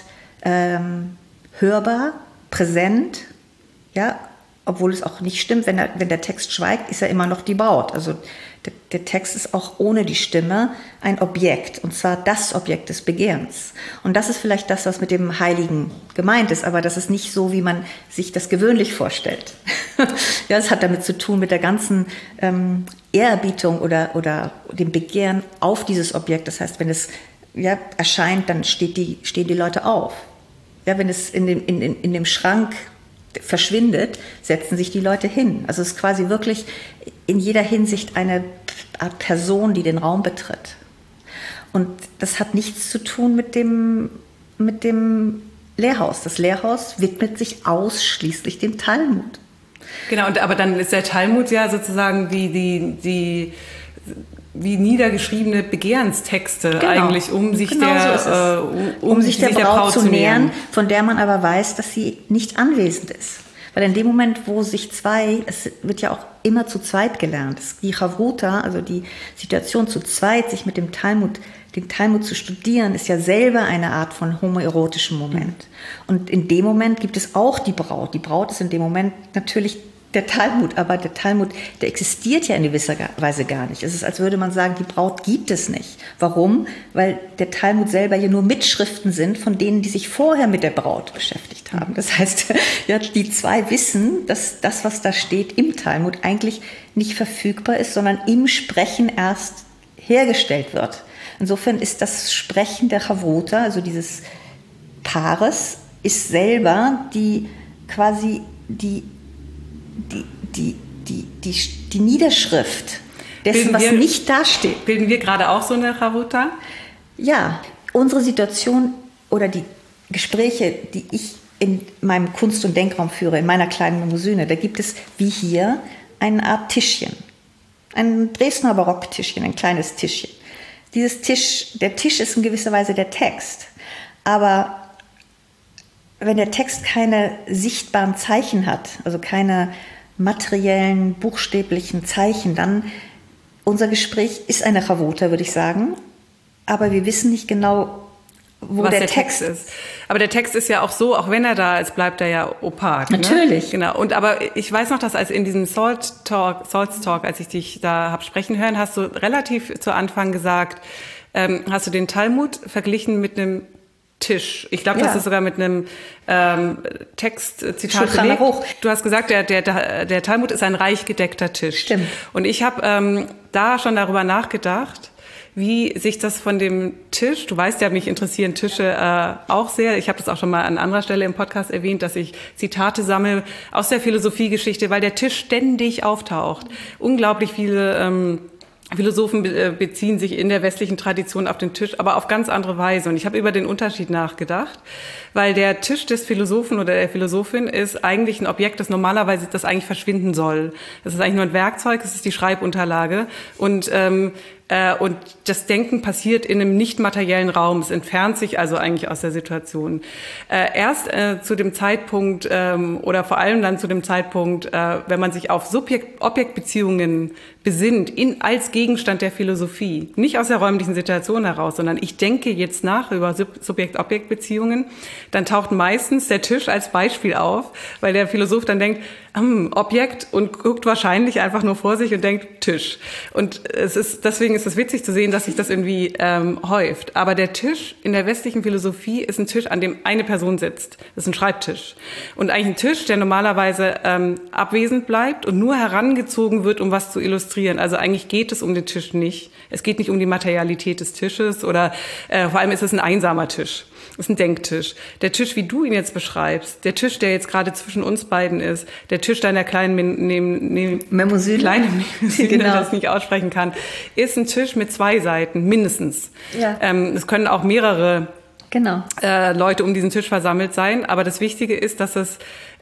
hörbar, präsent, ja, obwohl es auch nicht stimmt, wenn der Text schweigt, ist er immer noch die Braut. Also der Text ist auch ohne die Stimme ein Objekt, und zwar das Objekt des Begehrens. Und das ist vielleicht das, was mit dem Heiligen gemeint ist, aber das ist nicht so, wie man sich das gewöhnlich vorstellt. Ja, es hat damit zu tun mit der ganzen Ehrerbietung oder dem Begehren auf dieses Objekt. Das heißt, wenn es erscheint, dann stehen die Leute auf. Ja, wenn es in dem Schrank verschwindet, setzen sich die Leute hin. Also es ist quasi wirklich in jeder Hinsicht eine Art Person, die den Raum betritt. Und das hat nichts zu tun mit dem Lehrhaus. Das Lehrhaus widmet sich ausschließlich dem Talmud. Genau, aber dann ist der Talmud ja sozusagen wie niedergeschriebene Begehrenstexte eigentlich, um sich der Braut zu nähern, von der man aber weiß, dass sie nicht anwesend ist. Weil in dem Moment, wo sich es wird ja auch immer zu zweit gelernt. Die Chavruta, also die Situation zu zweit, sich mit den Talmud zu studieren, ist ja selber eine Art von homoerotischem Moment. Und in dem Moment gibt es auch die Braut. Die Braut ist in dem Moment natürlich der Talmud, aber der Talmud, der existiert ja in gewisser Weise gar nicht. Es ist, als würde man sagen, die Braut gibt es nicht. Warum? Weil der Talmud selber ja nur Mitschriften sind von denen, die sich vorher mit der Braut beschäftigt haben. Das heißt, ja, die zwei wissen, dass das, was da steht im Talmud, eigentlich nicht verfügbar ist, sondern im Sprechen erst hergestellt wird. Insofern ist das Sprechen der Chavruta, also dieses Paares, ist selber die Niederschrift dessen, was nicht dasteht. Bilden wir gerade auch so eine Chavruta? Ja, unsere Situation oder die Gespräche, die ich in meinem Kunst- und Denkraum führe, in meiner kleinen Limousine, da gibt es wie hier eine Art Tischchen. Ein Dresdner Barocktischchen, ein kleines Tischchen. Der Tisch ist in gewisser Weise der Text. Aber wenn der Text keine sichtbaren Zeichen hat, also keine materiellen, buchstäblichen Zeichen, dann unser Gespräch ist eine Chavruta, würde ich sagen. Aber wir wissen nicht genau, was der Text ist. Aber der Text ist ja auch so, auch wenn er da ist, bleibt er ja opak. Natürlich. Ne? Genau. Aber ich weiß noch, dass als in diesem Salts Talk, als ich dich da habe sprechen hören, hast du relativ zu Anfang gesagt, hast du den Talmud verglichen mit einem Tisch. Ich glaube, das ist sogar mit einem Textzitat belegt. Du hast gesagt, der Talmud ist ein reich gedeckter Tisch. Stimmt. Und ich habe da schon darüber nachgedacht, wie sich das von dem Tisch, du weißt ja, mich interessieren Tische auch sehr. Ich habe das auch schon mal an anderer Stelle im Podcast erwähnt, dass ich Zitate sammle aus der Philosophiegeschichte, weil der Tisch ständig auftaucht. Unglaublich viele Philosophen beziehen sich in der westlichen Tradition auf den Tisch, aber auf ganz andere Weise. Und ich habe über den Unterschied nachgedacht, weil der Tisch des Philosophen oder der Philosophin ist eigentlich ein Objekt, das eigentlich verschwinden soll. Das ist eigentlich nur ein Werkzeug, das ist die Schreibunterlage. Und Und das Denken passiert in einem nicht materiellen Raum. Es entfernt sich also eigentlich aus der Situation. Erst zu dem Zeitpunkt oder vor allem dann zu dem Zeitpunkt, wenn man sich auf Subjekt-Objekt-Beziehungen besinnt, als Gegenstand der Philosophie, nicht aus der räumlichen Situation heraus, sondern ich denke jetzt nach über Subjekt-Objekt-Beziehungen, dann taucht meistens der Tisch als Beispiel auf, weil der Philosoph dann denkt, Objekt und guckt wahrscheinlich einfach nur vor sich und denkt Tisch. Und deswegen ist es witzig zu sehen, dass sich das irgendwie häuft. Aber der Tisch in der westlichen Philosophie ist ein Tisch, an dem eine Person sitzt. Das ist ein Schreibtisch. Und eigentlich ein Tisch, der normalerweise abwesend bleibt und nur herangezogen wird, um was zu illustrieren. Also eigentlich geht es um den Tisch nicht. Es geht nicht um die Materialität des Tisches oder vor allem ist es ein einsamer Tisch. Das ist ein Denktisch. Der Tisch, wie du ihn jetzt beschreibst, der Tisch, der jetzt gerade zwischen uns beiden ist, der Tisch deiner kleinen Memusine, genau. Das nicht aussprechen kann, ist ein Tisch mit 2 Seiten, mindestens. Ja. Es können auch mehrere Leute um diesen Tisch versammelt sein, aber das Wichtige ist, dass es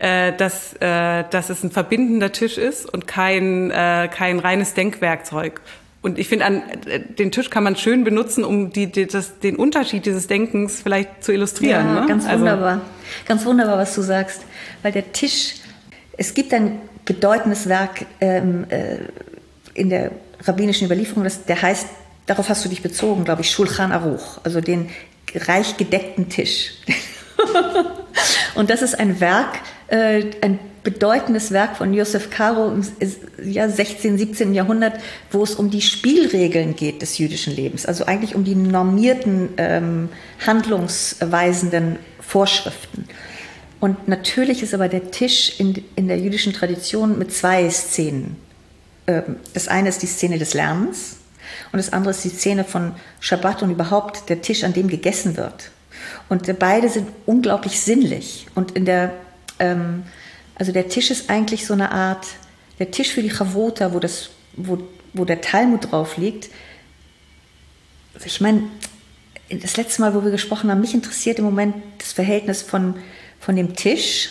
ein verbindender Tisch ist und kein reines Denkwerkzeug. Und ich finde, den Tisch kann man schön benutzen, um den Unterschied dieses Denkens vielleicht zu illustrieren. Ja, ne? Ganz wunderbar. Ganz wunderbar, was du sagst. Weil der Tisch, es gibt ein bedeutendes Werk in der rabbinischen Überlieferung, der heißt, darauf hast du dich bezogen, glaube ich, Shulchan Aruch, also den reich gedeckten Tisch. Und das ist ein Werk, ein bedeutendes Werk von Joseph Caro im 16., 17. Jahrhundert, wo es um die Spielregeln geht des jüdischen Lebens, also eigentlich um die normierten, handlungsweisenden Vorschriften. Und natürlich ist aber der Tisch in der jüdischen Tradition mit 2 Szenen. Das eine ist die Szene des Lernens und das andere ist die Szene von Schabbat und überhaupt der Tisch, an dem gegessen wird. Und beide sind unglaublich sinnlich. Und also der Tisch ist eigentlich so eine Art, der Tisch für die Chavota, wo der Talmud drauf liegt. Ich meine, das letzte Mal, wo wir gesprochen haben, mich interessiert im Moment das Verhältnis von dem Tisch,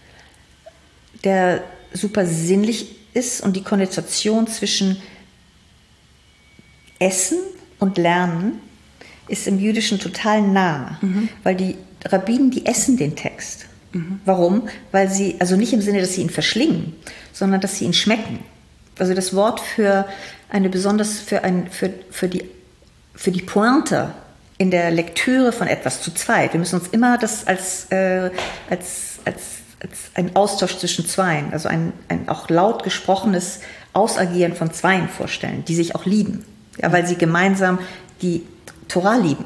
der super sinnlich ist und die Konnotation zwischen Essen und Lernen ist im Jüdischen total nah, weil die Rabbinen, die essen den Text. Warum? Weil sie, also nicht im Sinne, dass sie ihn verschlingen, sondern dass sie ihn schmecken. Also das Wort für die Pointe in der Lektüre von etwas zu zweit. Wir müssen uns immer das als ein Austausch zwischen Zweien, also ein auch laut gesprochenes Ausagieren von Zweien vorstellen, die sich auch lieben, ja, weil sie gemeinsam die Torah lieben.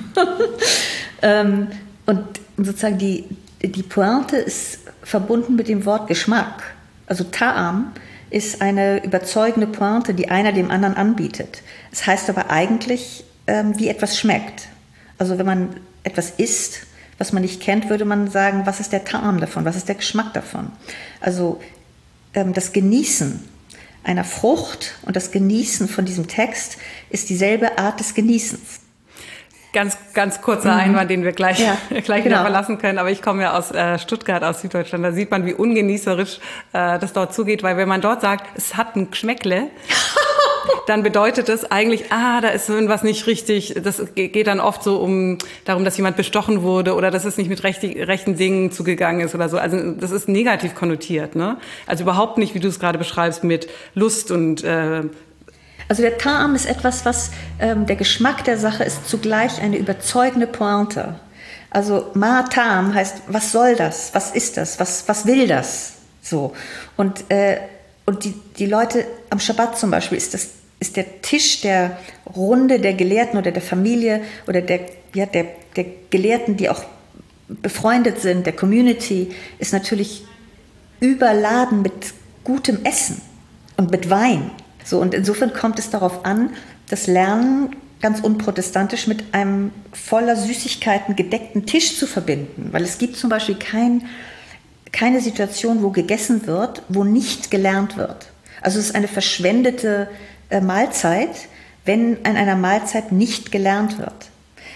Und sozusagen die Pointe ist verbunden mit dem Wort Geschmack. Also Ta'am ist eine überzeugende Pointe, die einer dem anderen anbietet. Es heißt aber eigentlich, wie etwas schmeckt. Also wenn man etwas isst, was man nicht kennt, würde man sagen, was ist der Ta'am davon, was ist der Geschmack davon? Also das Genießen einer Frucht und das Genießen von diesem Text ist dieselbe Art des Genießens. Ganz kurzer Einwand, den wir gleich wieder verlassen können. Aber ich komme ja aus Stuttgart, aus Süddeutschland. Da sieht man, wie ungenießerisch das dort zugeht. Weil wenn man dort sagt, es hat ein Geschmäckle, dann bedeutet es eigentlich, da ist irgendwas nicht richtig. Das geht dann oft so darum, dass jemand bestochen wurde oder dass es nicht mit rechten Dingen zugegangen ist oder so. Also das ist negativ konnotiert, ne? Also überhaupt nicht, wie du es gerade beschreibst, mit Lust und also der Ta'am ist etwas, was der Geschmack der Sache ist zugleich eine überzeugende Pointe. Also Ma Ta'am heißt, was soll das? Was ist das? Was will das? So. Und die Leute am Schabbat zum Beispiel ist der Tisch der Runde der Gelehrten oder der Familie oder der Gelehrten, die auch befreundet sind, der Community, ist natürlich überladen mit gutem Essen und mit Wein. So, und insofern kommt es darauf an, das Lernen ganz unprotestantisch mit einem voller Süßigkeiten gedeckten Tisch zu verbinden. Weil es gibt zum Beispiel keine Situation, wo gegessen wird, wo nicht gelernt wird. Also es ist eine verschwendete Mahlzeit, wenn an einer Mahlzeit nicht gelernt wird.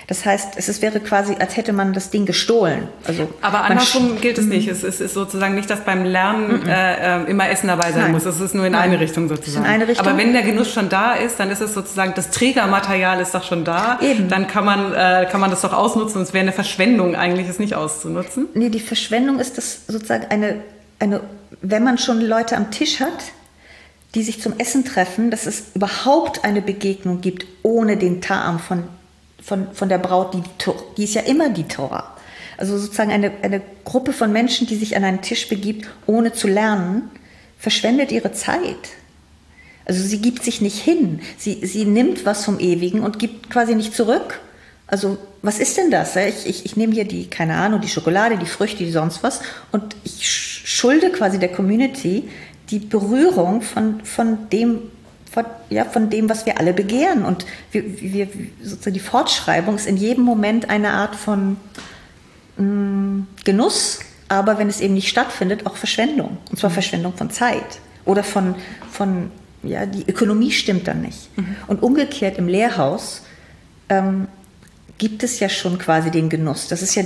Das heißt, wäre quasi, als hätte man das Ding gestohlen. Also aber andersrum gilt es nicht. Es ist sozusagen nicht, dass beim Lernen immer Essen dabei sein muss. Es ist nur in eine Richtung sozusagen. In eine Richtung. Aber wenn der Genuss schon da ist, dann ist es sozusagen, das Trägermaterial ist doch schon da. Eben. Dann kann man das doch ausnutzen. Und es wäre eine Verschwendung eigentlich, es nicht auszunutzen. Nee, die Verschwendung ist das sozusagen eine, wenn man schon Leute am Tisch hat, die sich zum Essen treffen, dass es überhaupt eine Begegnung gibt, ohne den Ta'am von der Braut, die ist ja immer die Torah. Also sozusagen eine Gruppe von Menschen, die sich an einen Tisch begibt, ohne zu lernen, verschwendet ihre Zeit. Also sie gibt sich nicht hin. Sie nimmt was vom Ewigen und gibt quasi nicht zurück. Also was ist denn das? Ich nehme hier die, keine Ahnung, die Schokolade, die Früchte, die sonst was und ich schulde quasi der Community die Berührung von dem, was wir alle begehren. Und wir sozusagen die Fortschreibung ist in jedem Moment eine Art von Genuss, aber wenn es eben nicht stattfindet, auch Verschwendung. Und zwar Verschwendung von Zeit oder die Ökonomie stimmt dann nicht. Und umgekehrt im Lehrhaus gibt es ja schon quasi den Genuss. Es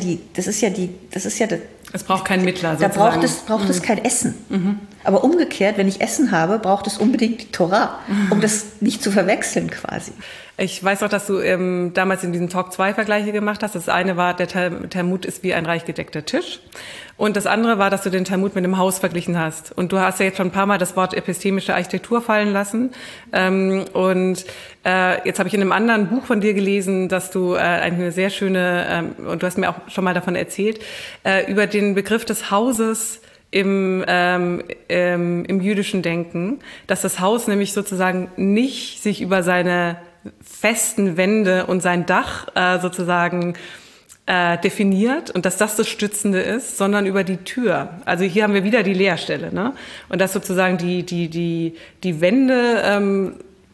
braucht keinen Mittler. Da braucht es kein Essen. Aber umgekehrt, wenn ich Essen habe, braucht es unbedingt die Torah, um das nicht zu verwechseln quasi. Ich weiß auch, dass du damals in diesem Talk 2 Vergleiche gemacht hast. Das eine war, der Talmud ist wie ein reich gedeckter Tisch. Und das andere war, dass du den Talmud mit einem Haus verglichen hast. Und du hast ja jetzt schon ein paar Mal das Wort epistemische Architektur fallen lassen. Jetzt habe ich in einem anderen Buch von dir gelesen, dass du eine sehr schöne, und du hast mir auch schon mal davon erzählt, über den Begriff des Hauses im jüdischen Denken, dass das Haus nämlich sozusagen nicht sich über seine festen Wände und sein Dach sozusagen definiert und dass das Stützende ist, sondern über die Tür. Also hier haben wir wieder die Leerstelle, ne? Und dass sozusagen die Wände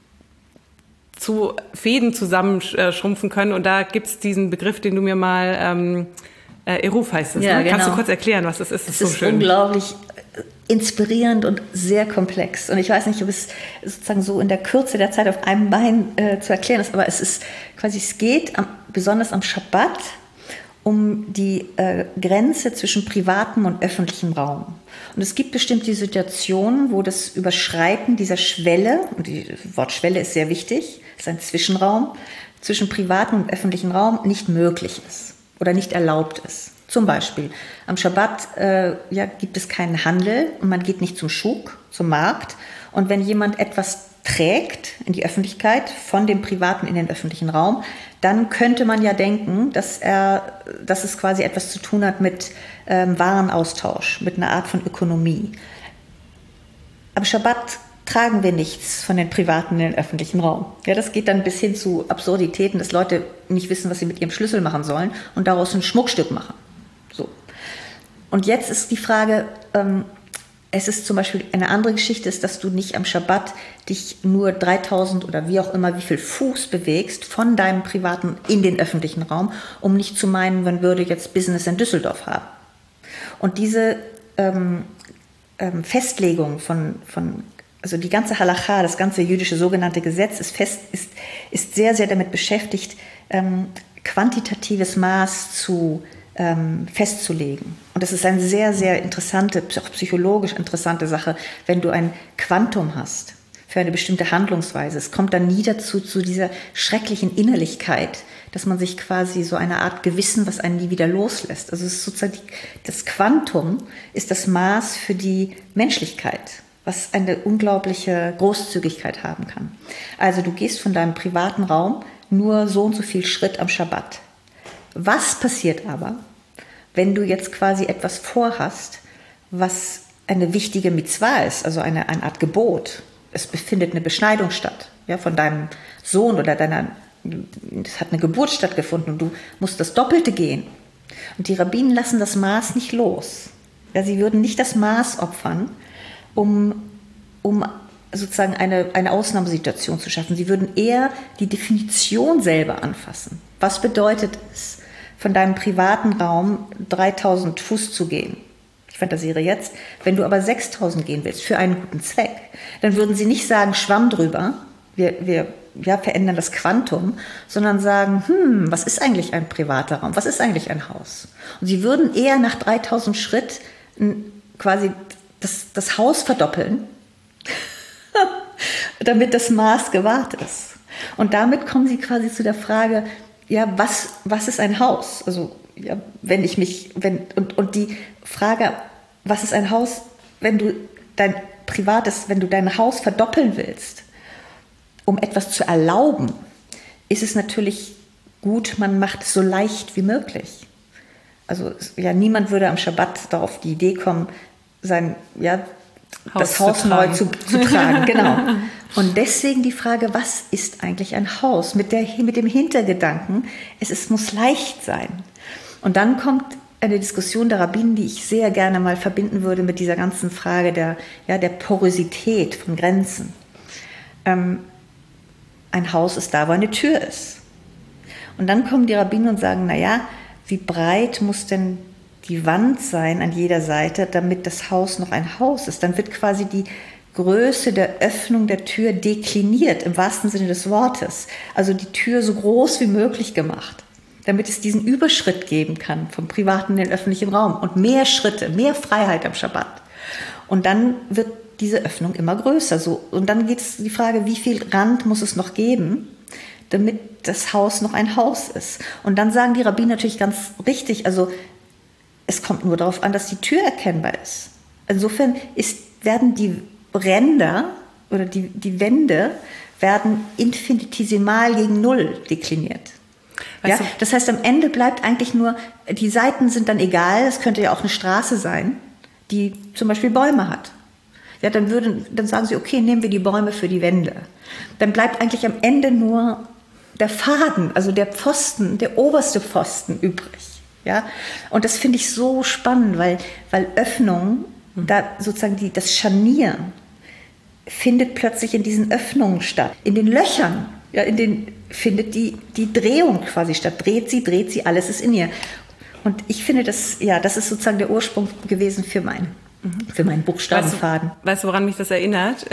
zu Fäden zusammenschrumpfen können. Und da gibt's diesen Begriff, den du mir mal Eruf heißt es. Ja, ne? genau. Kannst du kurz erklären, was das ist? Das ist so schön. Unglaublich inspirierend und sehr komplex. Und ich weiß nicht, ob es sozusagen so in der Kürze der Zeit auf einem Bein zu erklären ist, aber es geht besonders am Schabbat um die Grenze zwischen privatem und öffentlichem Raum. Und es gibt bestimmte Situationen, wo das Überschreiten dieser Schwelle, und das Wort Schwelle ist sehr wichtig, ist ein Zwischenraum, zwischen privatem und öffentlichem Raum nicht möglich ist oder nicht erlaubt ist. Zum Beispiel, am Schabbat gibt es keinen Handel und man geht nicht zum Schuk, zum Markt. Und wenn jemand etwas trägt in die Öffentlichkeit, von dem privaten in den öffentlichen Raum, dann könnte man ja denken, dass es quasi etwas zu tun hat mit Warenaustausch, mit einer Art von Ökonomie. Am Schabbat tragen wir nichts von den privaten in den öffentlichen Raum. Ja, das geht dann bis hin zu Absurditäten, dass Leute nicht wissen, was sie mit ihrem Schlüssel machen sollen und daraus ein Schmuckstück machen. So. Und jetzt ist die Frage, es ist zum Beispiel eine andere Geschichte, ist, dass du nicht am Schabbat dich nur 3000 oder wie auch immer, wie viel Fuß bewegst von deinem privaten in den öffentlichen Raum, um nicht zu meinen, man würde jetzt Business in Düsseldorf haben. Und diese Festlegung also die ganze Halacha, das ganze jüdische sogenannte Gesetz ist sehr, sehr damit beschäftigt, quantitatives Maß festzulegen. Und das ist eine sehr, sehr interessante, auch psychologisch interessante Sache, wenn du ein Quantum hast für eine bestimmte Handlungsweise. Es kommt dann nie dazu, zu dieser schrecklichen Innerlichkeit, dass man sich quasi so eine Art Gewissen, was einen nie wieder loslässt. Also es ist sozusagen das Quantum ist das Maß für die Menschlichkeit, was eine unglaubliche Großzügigkeit haben kann. Also du gehst von deinem privaten Raum nur so und so viel Schritt am Schabbat. Was passiert aber, wenn du jetzt quasi etwas vorhast, was eine wichtige Mitzvah ist, also eine Art Gebot? Es befindet eine Beschneidung statt, ja, von deinem Sohn oder es hat eine Geburt stattgefunden und du musst das Doppelte gehen. Und die Rabbinen lassen das Maß nicht los. Ja, sie würden nicht das Maß opfern, um sozusagen eine Ausnahmesituation zu schaffen. Sie würden eher die Definition selber anfassen. Was bedeutet es, von deinem privaten Raum 3000 Fuß zu gehen? Ich fantasiere jetzt. Wenn du aber 6000 gehen willst, für einen guten Zweck, dann würden sie nicht sagen, Schwamm drüber, wir verändern das Quantum, sondern sagen, was ist eigentlich ein privater Raum? Was ist eigentlich ein Haus? Und sie würden eher nach 3000 Schritt quasi das Haus verdoppeln, damit das Maß gewahrt ist. Und damit kommen sie quasi zu der Frage, was ist ein Haus? Also, und die Frage, was ist ein Haus, wenn du wenn du dein Haus verdoppeln willst, um etwas zu erlauben, ist es natürlich gut, man macht es so leicht wie möglich. Also niemand würde am Schabbat darauf die Idee kommen, das Haus neu zu tragen. Genau. Und deswegen die Frage, was ist eigentlich ein Haus? Mit dem Hintergedanken, es muss leicht sein. Und dann kommt eine Diskussion der Rabbinen, die ich sehr gerne mal verbinden würde mit dieser ganzen Frage der Porosität von Grenzen. Ein Haus ist da, wo eine Tür ist. Und dann kommen die Rabbinen und sagen, wie breit muss denn die Wand sein an jeder Seite, damit das Haus noch ein Haus ist? Dann wird quasi die Größe der Öffnung der Tür dekliniert, im wahrsten Sinne des Wortes. Also die Tür so groß wie möglich gemacht, damit es diesen Überschritt geben kann vom privaten in den öffentlichen Raum und mehr Schritte, mehr Freiheit am Schabbat. Und dann wird diese Öffnung immer größer. Und dann geht es die Frage, wie viel Rand muss es noch geben, damit das Haus noch ein Haus ist. Und dann sagen die Rabbinen natürlich ganz richtig, also es kommt nur darauf an, dass die Tür erkennbar ist. Insofern werden die Ränder oder die Wände werden infinitesimal gegen Null dekliniert. Ja? Das heißt, am Ende bleibt eigentlich nur, die Seiten sind dann egal, es könnte ja auch eine Straße sein, die zum Beispiel Bäume hat. Ja, dann sagen sie, okay, nehmen wir die Bäume für die Wände. Dann bleibt eigentlich am Ende nur der Faden, also der Pfosten, der oberste Pfosten übrig. Ja? Und das finde ich so spannend, weil Öffnung, da sozusagen das Scharnieren findet plötzlich in diesen Öffnungen statt. In den Löchern, findet die Drehung quasi statt. Dreht sie, alles ist in ihr. Und ich finde, das ist sozusagen der Ursprung gewesen für meinen Buchstabenfaden. Weißt du, woran mich das erinnert?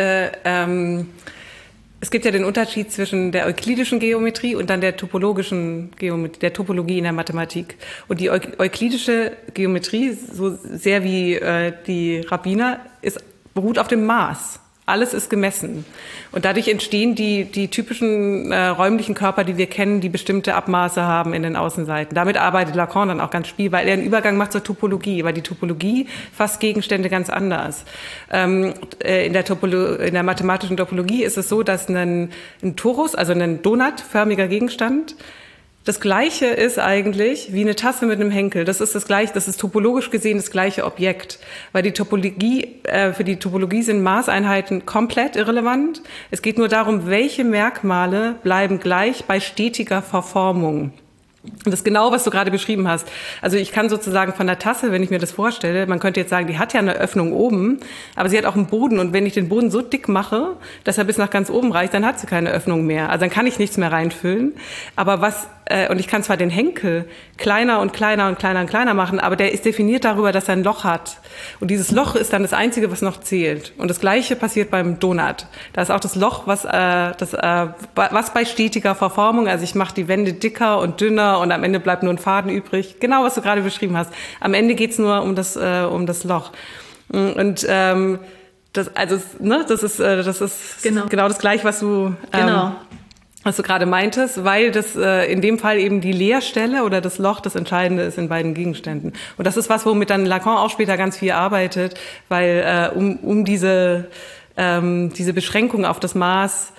Es gibt ja den Unterschied zwischen der euklidischen Geometrie und dann der topologischen Geometrie, der Topologie in der Mathematik. Und die euklidische Geometrie, so sehr wie die Rabbiner, beruht auf dem Maß. Alles ist gemessen. Und dadurch entstehen die typischen räumlichen Körper, die wir kennen, die bestimmte Abmaße haben in den Außenseiten. Damit arbeitet Lacan dann auch ganz viel, weil er einen Übergang macht zur Topologie, weil die Topologie fasst Gegenstände ganz anders. In der mathematischen Topologie ist es so, dass ein Torus, also ein donutförmiger Gegenstand, das Gleiche ist eigentlich wie eine Tasse mit einem Henkel. Das ist das Gleiche, das ist topologisch gesehen das gleiche Objekt. Weil für die Topologie sind Maßeinheiten komplett irrelevant. Es geht nur darum, welche Merkmale bleiben gleich bei stetiger Verformung. Und das ist genau, was du gerade beschrieben hast. Also ich kann sozusagen von der Tasse, wenn ich mir das vorstelle, man könnte jetzt sagen, die hat ja eine Öffnung oben, aber sie hat auch einen Boden. Und wenn ich den Boden so dick mache, dass er bis nach ganz oben reicht, dann hat sie keine Öffnung mehr. Also dann kann ich nichts mehr reinfüllen. Aber und ich kann zwar den Henkel kleiner und kleiner und kleiner und kleiner machen, aber der ist definiert darüber, dass er ein Loch hat. Und dieses Loch ist dann das Einzige, was noch zählt. Und das Gleiche passiert beim Donut. Da ist auch das Loch, was bei stetiger Verformung, also ich mache die Wände dicker und dünner und am Ende bleibt nur ein Faden übrig. Genau, was du gerade beschrieben hast. Am Ende geht's nur um das Loch. Und das ist genau das Gleiche, was du gerade meintest, weil das in dem Fall eben die Leerstelle oder das Loch das Entscheidende ist in beiden Gegenständen. Und das ist was, womit dann Lacan auch später ganz viel arbeitet, weil um diese Beschränkung auf das Maß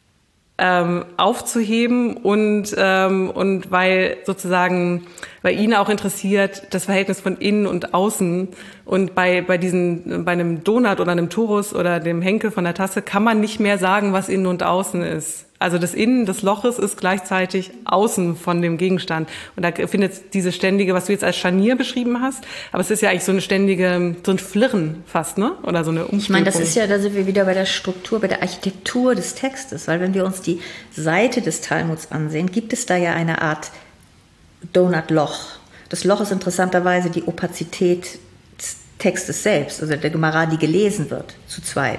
aufzuheben und weil ihn auch interessiert das Verhältnis von innen und außen. Und bei einem Donut oder einem Torus oder dem Henkel von der Tasse kann man nicht mehr sagen, was innen und außen ist. Also das Innen des Loches ist gleichzeitig außen von dem Gegenstand. Und da findet diese ständige, was du jetzt als Scharnier beschrieben hast, aber es ist ja eigentlich so ein Flirren fast, ne? Oder so eine Umstülpung. Ich meine, da sind wir wieder bei der Struktur, bei der Architektur des Textes, weil wenn wir uns die Seite des Talmuds ansehen, gibt es da ja eine Art Donutloch. Das Loch ist interessanterweise die Opazität des Textes selbst, also der Gemara, die gelesen wird, zu zweit.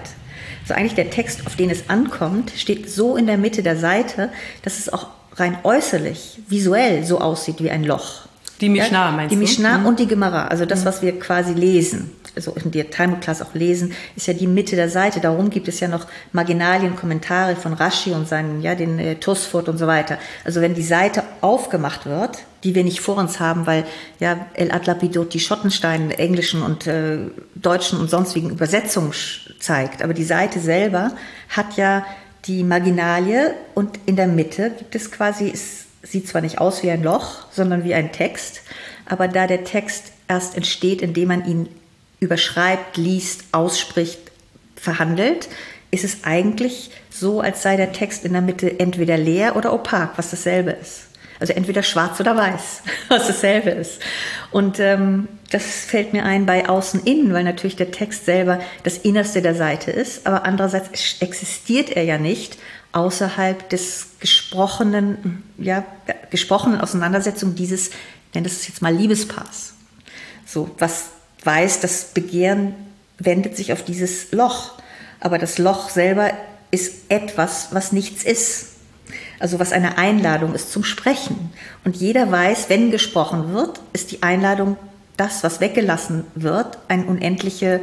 Also eigentlich der Text, auf den es ankommt, steht so in der Mitte der Seite, dass es auch rein äußerlich, visuell so aussieht wie ein Loch. Die Mishnah meinst du? Die Mishnah und die Gemara, also das, was wir quasi lesen, also in der Talmud-Klasse auch lesen, ist ja die Mitte der Seite. Darum gibt es ja noch Marginalien, Kommentare von Rashi und seinen, den Tosfot und so weiter. Also wenn die Seite aufgemacht wird, die wir nicht vor uns haben, weil El Atlapidot die Schottenstein englischen und deutschen und sonstigen Übersetzungen zeigt. Aber die Seite selber hat ja die Marginalie und in der Mitte gibt es quasi, es sieht zwar nicht aus wie ein Loch, sondern wie ein Text, aber da der Text erst entsteht, indem man ihn überschreibt, liest, ausspricht, verhandelt, ist es eigentlich so, als sei der Text in der Mitte entweder leer oder opak, was dasselbe ist. Also entweder schwarz oder weiß, was dasselbe ist. Und das fällt mir ein bei Außen-Innen, weil natürlich der Text selber das Innerste der Seite ist, aber andererseits existiert er ja nicht außerhalb des gesprochenen Auseinandersetzung dieses, ich nenne das jetzt mal Liebespaars. So, was weiß, das Begehren wendet sich auf dieses Loch, aber das Loch selber ist etwas, was nichts ist. Also was eine Einladung ist zum Sprechen. Und jeder weiß, wenn gesprochen wird, ist die Einladung, das, was weggelassen wird, ein unendlicher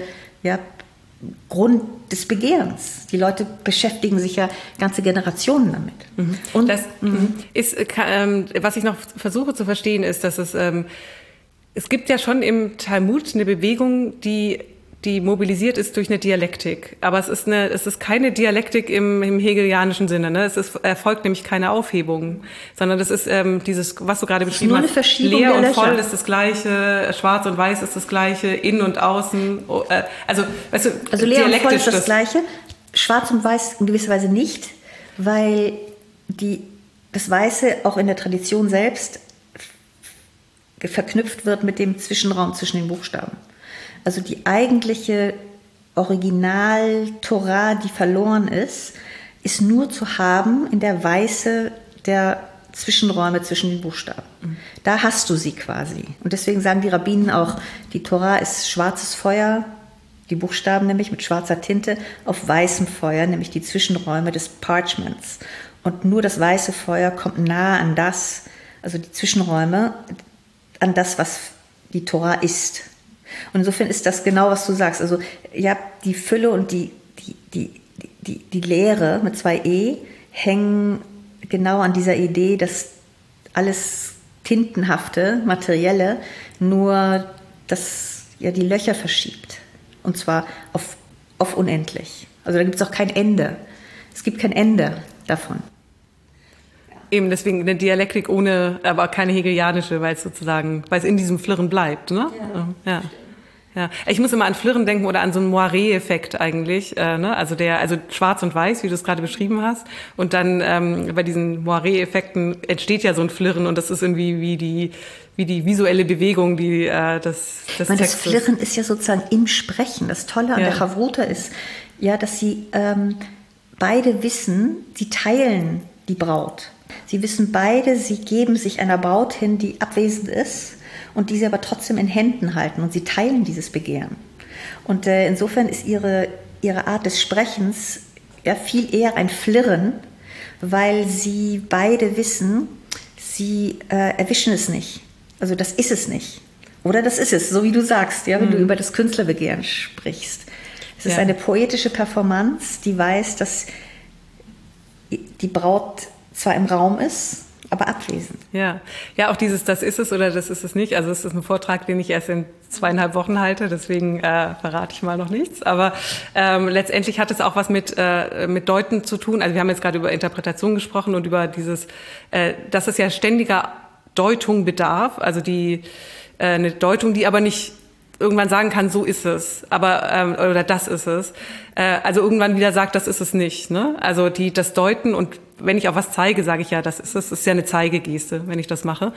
Grund des Begehrens. Die Leute beschäftigen sich ja ganze Generationen damit. Mhm. Und das ist, was ich noch versuche zu verstehen, ist, dass es gibt ja schon im Talmud eine Bewegung, die mobilisiert ist durch eine Dialektik. Aber es ist keine Dialektik im hegelianischen Sinne. Ne? Erfolgt nämlich keine Aufhebung, sondern das ist dieses, was du gerade beschrieben hast. Leer und voll ist das Gleiche, schwarz und weiß ist das Gleiche, innen und außen. Also leer und voll ist das Gleiche, schwarz und weiß in gewisser Weise nicht, weil das Weiße auch in der Tradition selbst verknüpft wird mit dem Zwischenraum zwischen den Buchstaben. Also die eigentliche Original-Torah, die verloren ist nur zu haben in der Weiße der Zwischenräume zwischen den Buchstaben. Da hast du sie quasi. Und deswegen sagen die Rabbinen auch, die Torah ist schwarzes Feuer, die Buchstaben nämlich mit schwarzer Tinte auf weißem Feuer, nämlich die Zwischenräume des Parchments. Und nur das weiße Feuer kommt nahe an das, also die Zwischenräume, an das, was die Torah ist. Und insofern ist das genau, was du sagst. Also die Fülle und die Leere mit 2 E hängen genau an dieser Idee, dass alles Tintenhafte, Materielle nur die Löcher verschiebt. Und zwar auf unendlich. Also da gibt es auch kein Ende. Es gibt kein Ende davon. Eben, deswegen eine Dialektik aber keine hegelianische, weil es in diesem Flirren bleibt, ne? Ja. Ja. Ich muss immer an Flirren denken oder an so einen Moiré-Effekt eigentlich, ne? Also schwarz und weiß, wie du es gerade beschrieben hast. Und dann bei diesen Moiré-Effekten entsteht ja so ein Flirren und das ist irgendwie wie die visuelle Bewegung, die des Textes. Das Flirren ist ja sozusagen im Sprechen. Das Tolle an der Chavruta ist, dass sie beide wissen, sie teilen die Braut. Sie wissen beide, sie geben sich einer Braut hin, die abwesend ist und die sie aber trotzdem in Händen halten und sie teilen dieses Begehren. Und insofern ist ihre Art des Sprechens viel eher ein Flirren, weil sie beide wissen, sie erwischen es nicht. Also das ist es nicht. Oder das ist es, so wie du sagst, wenn du über das Künstlerbegehren sprichst. Es ist eine poetische Performance, die weiß, dass die Braut zwar im Raum ist, aber abwesend. Ja, auch dieses das ist es oder das ist es nicht. Also es ist ein Vortrag, den ich erst in 2,5 Wochen halte, deswegen verrate ich mal noch nichts. Aber letztendlich hat es auch was mit Deuten zu tun. Also wir haben jetzt gerade über Interpretation gesprochen und über dieses, dass es ja ständiger Deutung bedarf. Also eine Deutung, die aber nicht irgendwann sagen kann, so ist es, aber oder das ist es. Also irgendwann wieder sagt, das ist es nicht. Ne? Also das Deuten und wenn ich auf was zeige, sage ich das ist es. Das ist ja eine Zeigegeste, wenn ich das mache.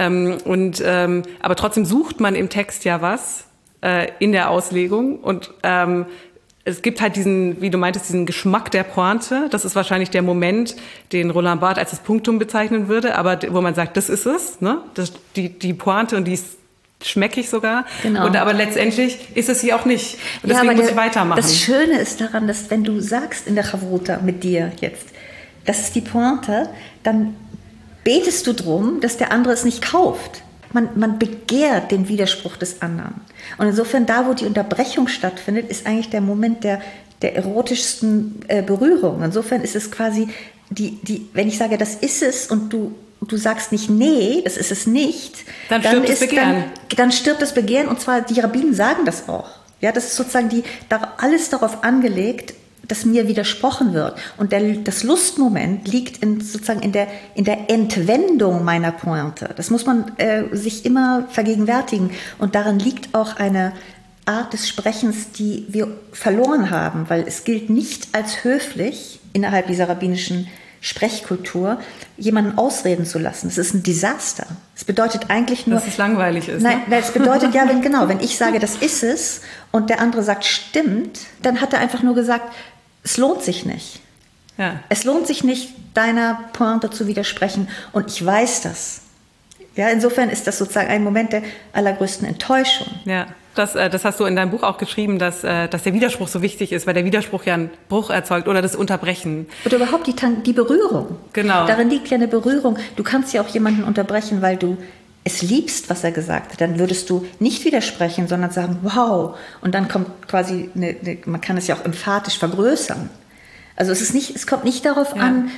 Aber trotzdem sucht man im Text ja was in der Auslegung und es gibt halt diesen, wie du meintest, diesen Geschmack der Pointe. Das ist wahrscheinlich der Moment, den Roland Barthes als das Punktum bezeichnen würde, aber wo man sagt, das ist es. Ne? Die Pointe und die ist schmeckig sogar. Genau. Und aber letztendlich ist es sie auch nicht. Und deswegen muss ich weitermachen. Das Schöne ist daran, dass wenn du sagst in der Chavruta mit dir jetzt, das ist die Pointe, dann betest du drum, dass der andere es nicht kauft. Man begehrt den Widerspruch des anderen. Und insofern, da wo die Unterbrechung stattfindet, ist eigentlich der Moment der erotischsten Berührung. Insofern ist es quasi, wenn ich sage, das ist es und du sagst nicht, nee, das ist es nicht, dann stirbt das Begehren. Dann stirbt das Begehren, und zwar die Rabbinen sagen das auch. Ja, das ist sozusagen alles darauf angelegt, dass mir widersprochen wird. Und das Lustmoment liegt sozusagen in der Entwendung meiner Pointe. Das muss man sich immer vergegenwärtigen. Und darin liegt auch eine Art des Sprechens, die wir verloren haben, weil es gilt nicht als höflich innerhalb dieser rabbinischen Sprechkultur, jemanden ausreden zu lassen. Das ist ein Desaster. Es bedeutet eigentlich nur... Dass es langweilig ist. Nein, es bedeutet ja, wenn ich sage, das ist es, und der andere sagt, stimmt, dann hat er einfach nur gesagt, es lohnt sich nicht. Ja. Es lohnt sich nicht, deiner Pointe zu widersprechen, und ich weiß das. Ja, insofern ist das sozusagen ein Moment der allergrößten Enttäuschung. Ja. Das hast du in deinem Buch auch geschrieben, dass der Widerspruch so wichtig ist, weil der Widerspruch ja einen Bruch erzeugt oder das Unterbrechen. Oder überhaupt die Berührung. Genau. Darin liegt ja eine Berührung. Du kannst ja auch jemanden unterbrechen, weil du es liebst, was er gesagt hat. Dann würdest du nicht widersprechen, sondern sagen, wow. Und dann kommt quasi, man kann es ja auch emphatisch vergrößern. Also es kommt nicht darauf an,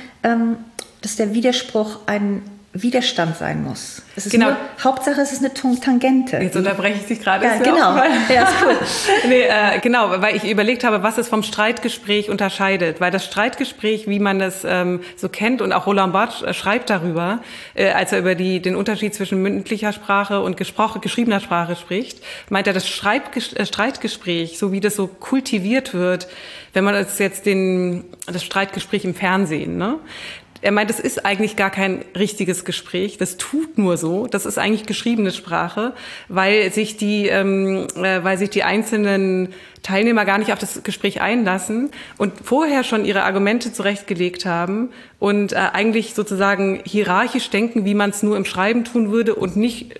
dass der Widerspruch ein Widerstand sein muss. Es ist nur, Hauptsache, es ist eine Tangente. Jetzt unterbreche ich dich gerade. Ja, genau. Ja, ist cool. Genau, weil ich überlegt habe, was es vom Streitgespräch unterscheidet. Weil das Streitgespräch, wie man das so kennt, und auch Roland Barthes schreibt darüber, als er über den Unterschied zwischen mündlicher Sprache und geschriebener Sprache spricht, meint er, das Streitgespräch, so wie das so kultiviert wird, wenn man jetzt das Streitgespräch im Fernsehen, ne? Er meint, es ist eigentlich gar kein richtiges Gespräch. Das tut nur so. Das ist eigentlich geschriebene Sprache, weil sich die einzelnen Teilnehmer gar nicht auf das Gespräch einlassen und vorher schon ihre Argumente zurechtgelegt haben und eigentlich sozusagen hierarchisch denken, wie man es nur im Schreiben tun würde, und nicht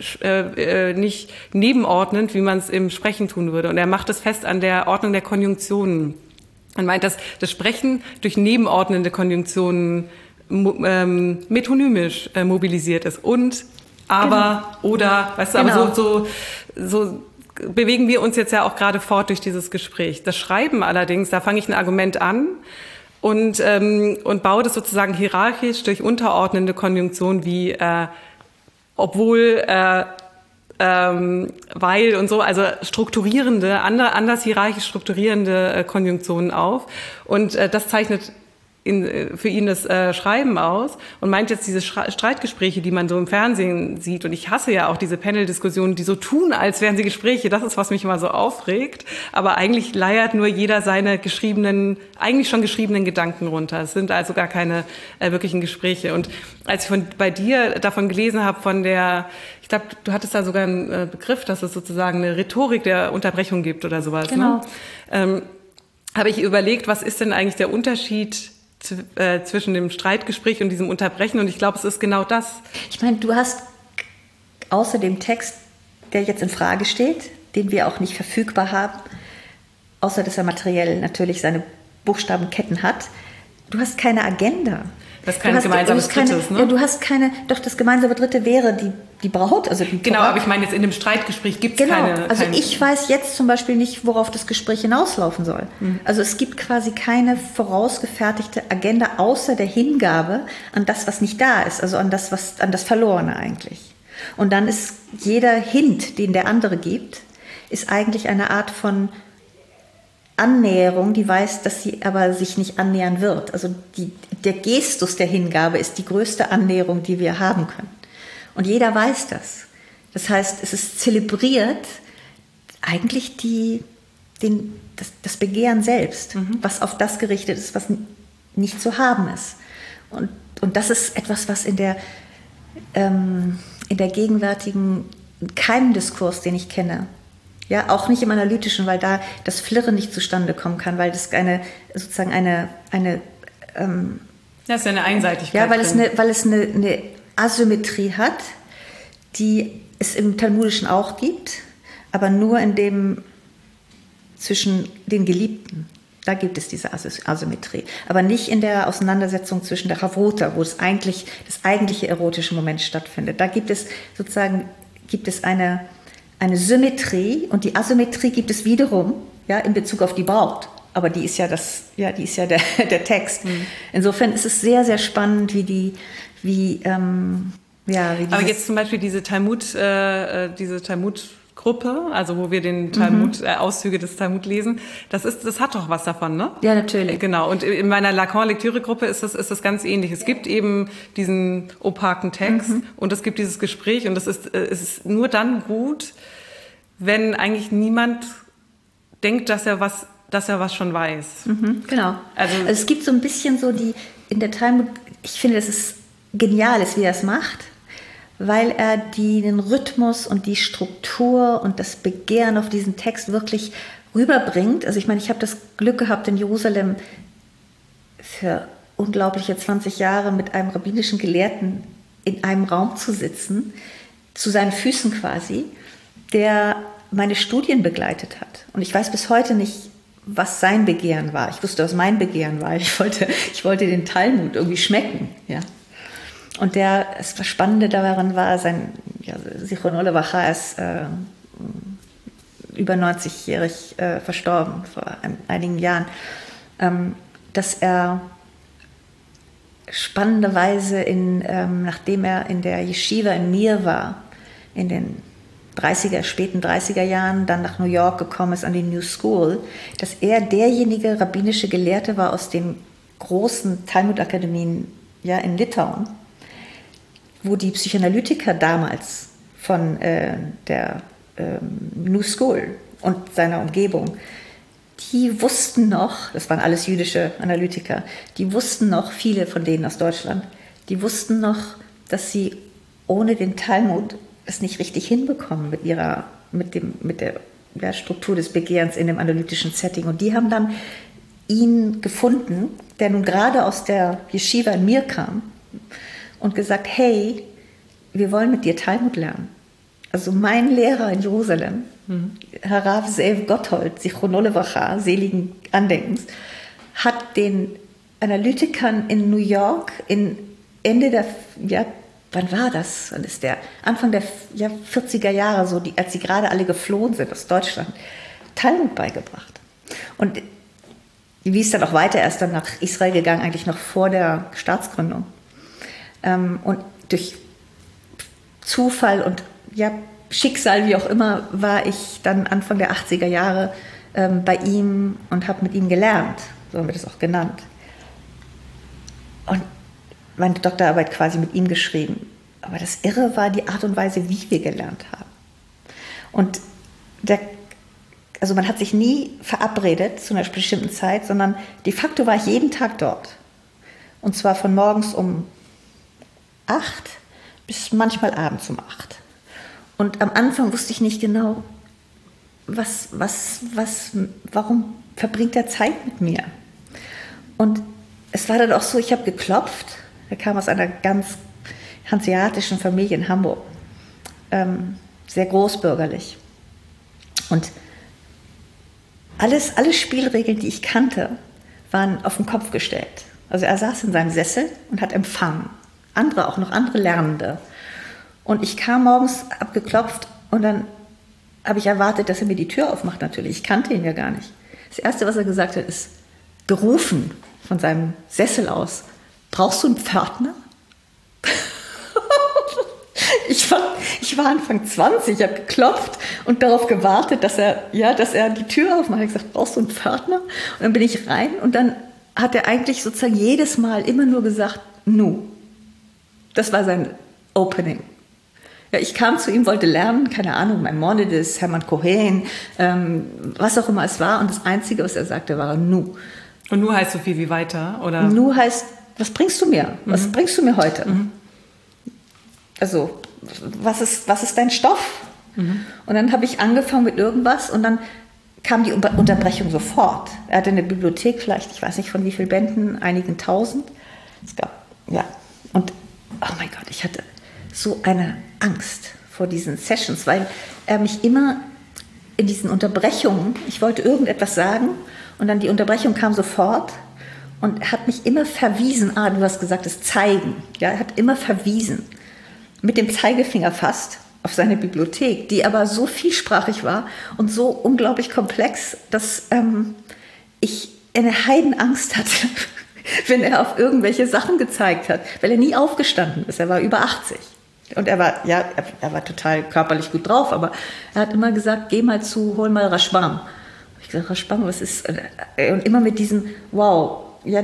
nebenordnend, wie man es im Sprechen tun würde. Und er macht es fest an der Ordnung der Konjunktionen. Er meint, dass das Sprechen durch nebenordnende Konjunktionen metonymisch mobilisiert ist. Und, aber, oder, weißt du, aber so bewegen wir uns jetzt ja auch gerade fort durch dieses Gespräch. Das Schreiben allerdings, da fange ich ein Argument an und baue das sozusagen hierarchisch durch unterordnende Konjunktionen wie obwohl, weil und so, also strukturierende, anders hierarchisch strukturierende Konjunktionen auf. Und das zeichnet für ihn das Schreiben aus und meint jetzt diese Streitgespräche, die man so im Fernsehen sieht. Und ich hasse ja auch diese Panel-Diskussionen, die so tun, als wären sie Gespräche. Das ist, was mich immer so aufregt. Aber eigentlich leiert nur jeder seine eigentlich schon geschriebenen Gedanken runter. Es sind also gar keine wirklichen Gespräche. Und als ich bei dir davon gelesen habe, ich glaube, du hattest da sogar einen Begriff, dass es sozusagen eine Rhetorik der Unterbrechung gibt oder sowas. Genau. Ne? Habe ich überlegt, was ist denn eigentlich der Unterschied zwischen dem Streitgespräch und diesem Unterbrechen, und ich glaube, es ist genau das. Ich meine, du hast außer dem Text, der jetzt in Frage steht, den wir auch nicht verfügbar haben, außer dass er materiell natürlich seine Buchstabenketten hat, du hast keine Agenda. Das ist kein gemeinsames Drittes, ne? Ja, du hast doch das gemeinsame Dritte wäre die Braut, also die Genau, Braut. aber ich meine, jetzt in dem Streitgespräch gibt es keine... Also ich weiß jetzt zum Beispiel nicht, worauf das Gespräch hinauslaufen soll. Also es gibt quasi keine vorausgefertigte Agenda außer der Hingabe an das, was nicht da ist, also an das Verlorene eigentlich. Und dann ist jeder Hint, den der andere gibt, ist eigentlich eine Art von Annäherung, die weiß, dass sie aber sich nicht annähern wird. Also der Gestus der Hingabe ist die größte Annäherung, die wir haben können. Und jeder weiß das. Das heißt, es ist zelebriert eigentlich das Begehren selbst, was auf das gerichtet ist, was nicht zu haben ist. Und das ist etwas, was in der gegenwärtigen Keimdiskurs, den ich kenne, ja, auch nicht im analytischen, weil da das Flirren nicht zustande kommen kann, weil das das ist ja eine Einseitigkeit. Ja, weil es eine Asymmetrie hat, die es im Talmudischen auch gibt, aber nur in dem zwischen den Geliebten. Da gibt es diese Asymmetrie. Aber nicht in der Auseinandersetzung zwischen der Chavruta, wo das eigentliche erotische Moment stattfindet. Da gibt es sozusagen eine Symmetrie, und die Asymmetrie gibt es wiederum, ja, in Bezug auf die Braut. Aber die ist ja der Text. Mhm. Insofern ist es sehr, sehr spannend, aber jetzt zum Beispiel diese Talmud-Gruppe, also wo wir den Talmud, Auszüge des Talmud lesen, das hat doch was davon, ne? Ja, natürlich. Genau. Und in meiner Lacan-Lektüre-Gruppe ist das ganz ähnlich. Es gibt eben diesen opaken Text und es gibt dieses Gespräch, und es ist nur dann gut, wenn eigentlich niemand denkt, dass er was schon weiß. Genau. Also es gibt so ein bisschen so in der Talmud, ich finde, es ist genial, wie er es macht, weil er den Rhythmus und die Struktur und das Begehren auf diesen Text wirklich rüberbringt. Also ich meine, ich habe das Glück gehabt, in Jerusalem für unglaubliche 20 Jahre mit einem rabbinischen Gelehrten in einem Raum zu sitzen, zu seinen Füßen quasi, der meine Studien begleitet hat. Und ich weiß bis heute nicht, was sein Begehren war. Ich wusste, was mein Begehren war. Ich wollte den Talmud irgendwie schmecken. Ja. Und das Spannende daran war, Zichrono Levacha ist über 90-jährig verstorben, vor einigen Jahren, dass er spannenderweise, nachdem er in der Yeshiva in Mir war, in den späten 30er Jahren, dann nach New York gekommen ist an die New School, dass er derjenige rabbinische Gelehrte war aus den großen Talmud-Akademien, ja, in Litauen, wo die Psychoanalytiker damals von der New School und seiner Umgebung, die wussten noch, das waren alles jüdische Analytiker, die wussten noch, viele von denen aus Deutschland, die wussten noch, dass sie ohne den Talmud es nicht richtig hinbekommen mit der Struktur des Begehrens in dem analytischen Setting. Und die haben dann ihn gefunden, der nun gerade aus der Yeshiva in Mir kam, und gesagt, hey, wir wollen mit dir Talmud lernen. Also mein Lehrer in Jerusalem, Herr Rav Zev Gotthold, Zichrono Levacha, seligen Andenkens, hat den Analytikern in New York wann war das? Dann ist der Anfang der 40er Jahre, so als sie gerade alle geflohen sind aus Deutschland, Talmud beigebracht. Und wie ist dann auch weiter? Er ist dann nach Israel gegangen, eigentlich noch vor der Staatsgründung. Und durch Zufall und Schicksal, wie auch immer, war ich dann Anfang der 80er Jahre bei ihm und habe mit ihm gelernt. So haben wir das auch genannt. Und meine Doktorarbeit quasi mit ihm geschrieben. Aber das Irre war die Art und Weise, wie wir gelernt haben. Und also man hat sich nie verabredet zu einer bestimmten Zeit, sondern de facto war ich jeden Tag dort. Und zwar von morgens um 8 bis manchmal abends um 8. Und am Anfang wusste ich nicht genau, warum verbringt er Zeit mit mir? Und es war dann auch so, ich habe geklopft. Er kam aus einer ganz hanseatischen Familie in Hamburg, sehr großbürgerlich. Und alle Spielregeln, die ich kannte, waren auf den Kopf gestellt. Also er saß in seinem Sessel und hat empfangen. Auch noch andere Lernende. Und ich kam morgens, hab geklopft, und dann habe ich erwartet, dass er mir die Tür aufmacht natürlich. Ich kannte ihn ja gar nicht. Das Erste, was er gesagt hat, ist gerufen von seinem Sessel aus: Brauchst du einen Pförtner? Ich war Anfang 20, ich habe geklopft und darauf gewartet, dass er die Tür aufmacht. Ich habe gesagt, brauchst du einen Pförtner? Und dann bin ich rein, und dann hat er eigentlich sozusagen jedes Mal immer nur gesagt, nu. Das war sein Opening. Ja, ich kam zu ihm, wollte lernen, keine Ahnung, Maimonides, Hermann Cohen, was auch immer es war, und das Einzige, was er sagte, war nu. Und nu heißt so viel wie weiter, oder? Nu heißt, was bringst du mir? Was bringst du mir heute? Also, was ist dein Stoff? Und dann habe ich angefangen mit irgendwas, und dann kam die Unterbrechung sofort. Er hatte eine Bibliothek, vielleicht, ich weiß nicht von wie vielen Bänden, einigen tausend. Es gab, und oh mein Gott, ich hatte so eine Angst vor diesen Sessions, weil er mich immer in diesen Unterbrechungen, ich wollte irgendetwas sagen und dann die Unterbrechung kam sofort und er hat mich immer verwiesen, du hast gesagt, das Zeigen, ja, er hat immer verwiesen, mit dem Zeigefinger fast, auf seine Bibliothek, die aber so vielsprachig war und so unglaublich komplex, dass ich eine Heidenangst hatte, wenn er auf irgendwelche Sachen gezeigt hat, weil er nie aufgestanden ist. Er war über 80 und er war total körperlich gut drauf, aber er hat immer gesagt, geh mal hol mal Rashbam. Ich gesagt, Rashbam, was ist? Und immer mit diesem, wow, ja,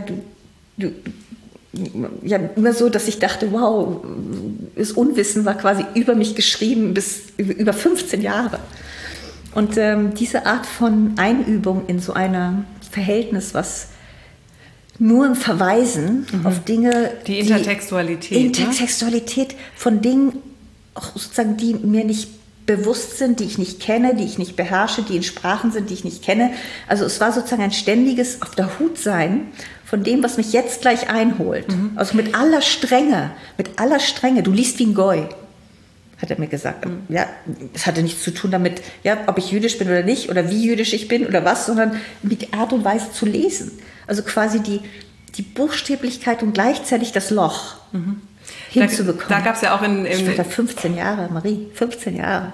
ja, immer so, dass ich dachte, wow, das Unwissen war quasi über mich geschrieben bis über 15 Jahre. Und diese Art von Einübung in so ein Verhältnis, was nur im Verweisen auf Dinge... Die Intertextualität. Intertextualität von Dingen, auch sozusagen, die mir nicht bewusst sind, die ich nicht kenne, die ich nicht beherrsche, die in Sprachen sind, die ich nicht kenne. Also es war sozusagen ein ständiges auf der Hut sein von dem, was mich jetzt gleich einholt. Also mit aller Strenge, du liest wie ein Goy, hat er mir gesagt. Ja, es hatte nichts zu tun damit, ja, ob ich jüdisch bin oder nicht, oder wie jüdisch ich bin oder was, sondern mit der Art und Weise zu lesen. Also quasi die Buchstäblichkeit und gleichzeitig das Loch hinzubekommen. Da gab es ja auch ich war da 15 Jahre, Marie, 15 Jahre.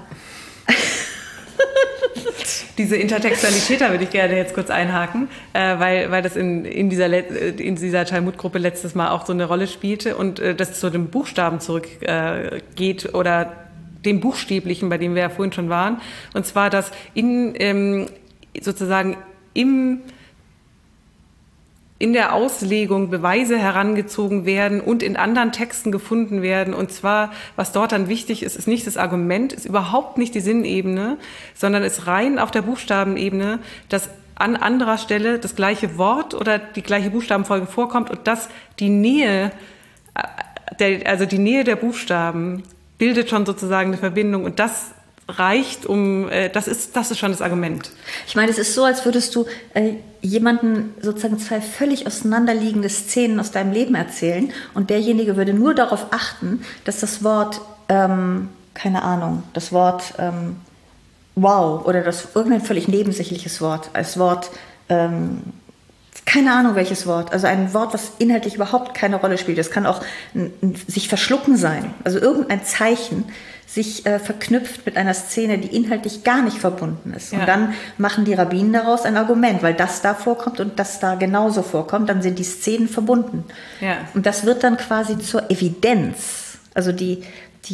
Diese Intertextualität, da würde ich gerne jetzt kurz einhaken, weil das in dieser Talmud-Gruppe letztes Mal auch so eine Rolle spielte und das zu dem Buchstaben zurückgeht oder dem Buchstäblichen, bei dem wir ja vorhin schon waren. Und zwar, dass sozusagen in der Auslegung Beweise herangezogen werden und in anderen Texten gefunden werden. Und zwar, was dort dann wichtig ist, ist nicht das Argument, ist überhaupt nicht die Sinnebene, sondern ist rein auf der Buchstabenebene, dass an anderer Stelle das gleiche Wort oder die gleiche Buchstabenfolge vorkommt und dass die Nähe der Buchstaben bildet schon sozusagen eine Verbindung und das reicht, das ist schon das Argument. Ich meine, es ist so, als würdest du jemanden sozusagen zwei völlig auseinanderliegende Szenen aus deinem Leben erzählen und derjenige würde nur darauf achten, dass das Wort, keine Ahnung, das Wort wow oder irgendein völlig nebensächliches Wort, als Wort, keine Ahnung welches Wort, also ein Wort, was inhaltlich überhaupt keine Rolle spielt. Das kann auch sich verschlucken sein, also irgendein Zeichen, sich verknüpft mit einer Szene, die inhaltlich gar nicht verbunden ist. Ja. Und dann machen die Rabbinen daraus ein Argument, weil das da vorkommt und das da genauso vorkommt, dann sind die Szenen verbunden. Ja. Und das wird dann quasi zur Evidenz. Also die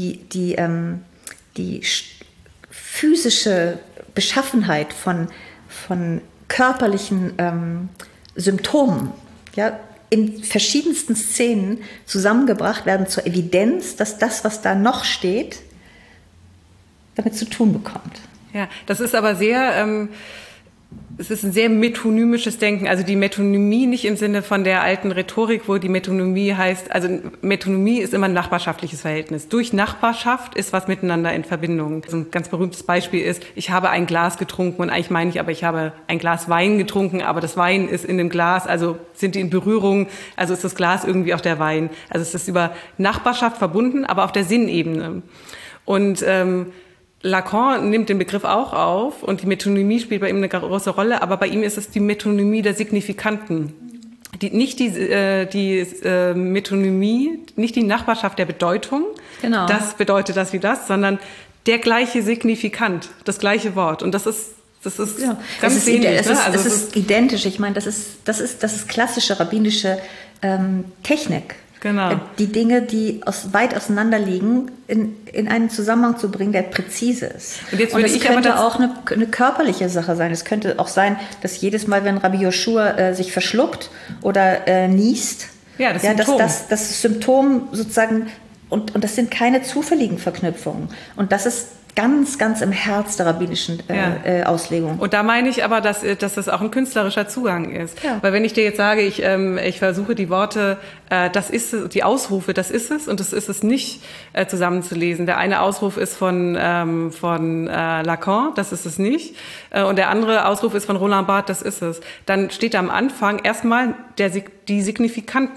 physische Beschaffenheit von körperlichen Symptomen, ja, in verschiedensten Szenen zusammengebracht werden zur Evidenz, dass das, was da noch steht, damit zu tun bekommt. Ja, das ist aber es ist ein sehr metonymisches Denken, also die Metonymie nicht im Sinne von der alten Rhetorik, wo die Metonymie heißt, also Metonymie ist immer ein nachbarschaftliches Verhältnis. Durch Nachbarschaft ist was miteinander in Verbindung. Also ein ganz berühmtes Beispiel ist, ich habe ein Glas getrunken und eigentlich meine ich, aber ich habe ein Glas Wein getrunken, aber das Wein ist in dem Glas, also sind die in Berührung, also ist das Glas irgendwie auch der Wein. Also es ist über Nachbarschaft verbunden, aber auf der Sinnebene. Und Lacan nimmt den Begriff auch auf und die Metonymie spielt bei ihm eine große Rolle, aber bei ihm ist es die Metonymie der Signifikanten. Nicht die Metonymie, nicht die Nachbarschaft der Bedeutung, genau. Das bedeutet das wie das, sondern der gleiche Signifikant, das gleiche Wort. Und das ist ja, ganz ähnlich. Es ist identisch. Ich meine, das ist klassische rabbinische Technik. Genau. Die Dinge, die weit auseinander liegen, in einen Zusammenhang zu bringen, der präzise ist. Und es könnte auch eine körperliche Sache sein. Es könnte auch sein, dass jedes Mal, wenn Rabbi Joshua sich verschluckt oder niest, das Symptom sozusagen, und das sind keine zufälligen Verknüpfungen. Und das ist ganz, ganz im Herz der rabbinischen Auslegung. Und da meine ich aber, dass das auch ein künstlerischer Zugang ist. Ja. Weil wenn ich dir jetzt sage, ich versuche die Worte, das ist es, die Ausrufe, das ist es und das ist es nicht, zusammenzulesen. Der eine Ausruf ist von Lacan, das ist es nicht. Und der andere Ausruf ist von Roland Barthes, das ist es. Dann steht da am Anfang erstmal die Signifikanten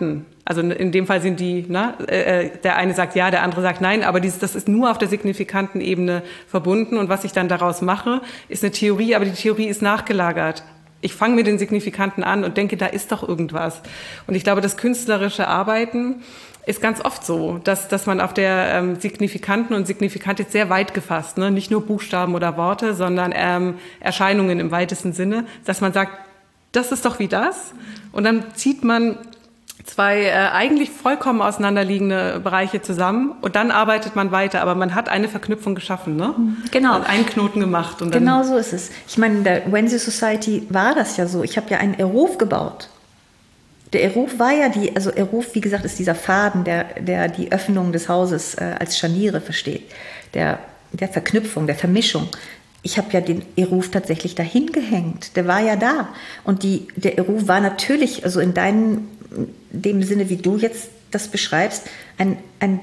Also in dem Fall sind die, der eine sagt ja, der andere sagt nein, aber das ist nur auf der signifikanten Ebene verbunden. Und was ich dann daraus mache, ist eine Theorie, aber die Theorie ist nachgelagert. Ich fange mit den Signifikanten an und denke, da ist doch irgendwas. Und ich glaube, das künstlerische Arbeiten ist ganz oft so, dass man auf der Signifikanten und Signifikant jetzt sehr weit gefasst, ne? Nicht nur Buchstaben oder Worte, sondern Erscheinungen im weitesten Sinne, dass man sagt, das ist doch wie das. Und dann zieht man zwei eigentlich vollkommen auseinanderliegende Bereiche zusammen und dann arbeitet man weiter. Aber man hat eine Verknüpfung geschaffen, ne? Genau. Und einen Knoten gemacht. Und dann genau so ist es. Ich meine, in der Wednesday Society war das ja so. Ich habe ja einen Eruf gebaut. Der Eruf war ja Eruf, wie gesagt, ist dieser Faden, der die Öffnung des Hauses als Scharniere versteht. Der Verknüpfung, der Vermischung. Ich habe ja den Eruf tatsächlich dahin gehängt. Der war ja da. Und der Eruf war natürlich, also in dem Sinne, wie du jetzt das beschreibst, ein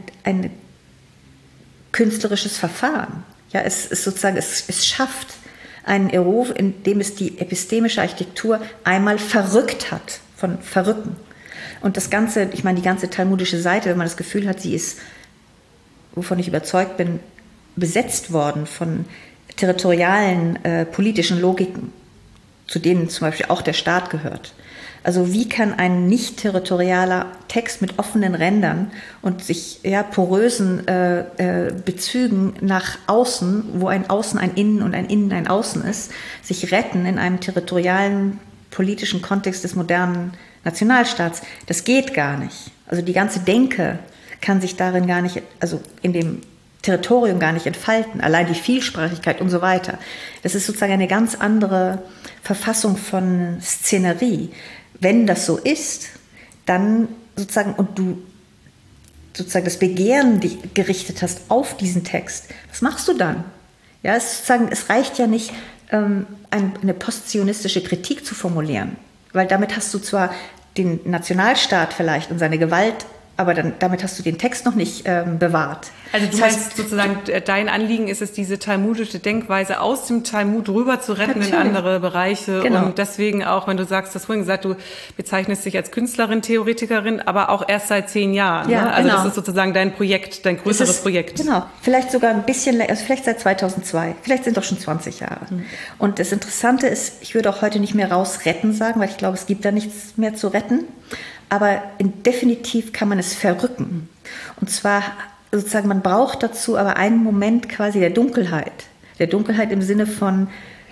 künstlerisches Verfahren. Ja, es ist sozusagen, es schafft einen Eruf, in dem es die epistemische Architektur einmal verrückt hat, von Verrücken. Und das Ganze, ich meine, die ganze talmudische Seite, wenn man das Gefühl hat, sie ist, wovon ich überzeugt bin, besetzt worden von territorialen politischen Logiken, zu denen zum Beispiel auch der Staat gehört. Also wie kann ein nicht territorialer Text mit offenen Rändern und sich porösen Bezügen nach außen, wo ein Außen ein Innen und ein Innen ein Außen ist, sich retten in einem territorialen politischen Kontext des modernen Nationalstaats? Das geht gar nicht. Also die ganze Denke kann sich darin gar nicht, also in dem Territorium gar nicht entfalten, allein die Vielsprachigkeit und so weiter. Das ist sozusagen eine ganz andere Verfassung von Szenerie. Wenn das so ist, dann sozusagen, und du sozusagen das Begehren dich gerichtet hast auf diesen Text, was machst du dann? Ja, es reicht ja nicht, eine postzionistische Kritik zu formulieren, weil damit hast du zwar den Nationalstaat vielleicht und seine Gewalt, aber damit hast du den Text noch nicht bewahrt. Also du meinst sozusagen, dein Anliegen ist es, diese talmudische Denkweise aus dem Talmud rüber zu retten in andere Bereiche. Genau. Und deswegen auch, wenn du sagst, das vorhin gesagt, du bezeichnest dich als Künstlerin, Theoretikerin, aber auch erst seit 10 Jahren. Ja, ne? Also genau. das ist sozusagen dein Projekt, dein größeres Projekt. Genau, vielleicht sogar ein bisschen, also vielleicht seit 2002, vielleicht sind doch schon 20 Jahre. Und das Interessante ist, ich würde auch heute nicht mehr rausretten sagen, weil ich glaube, es gibt da nichts mehr zu retten. Aber definitiv kann man es verrücken. Und zwar sozusagen, man braucht dazu aber einen Moment quasi der Dunkelheit. Der Dunkelheit im Sinne von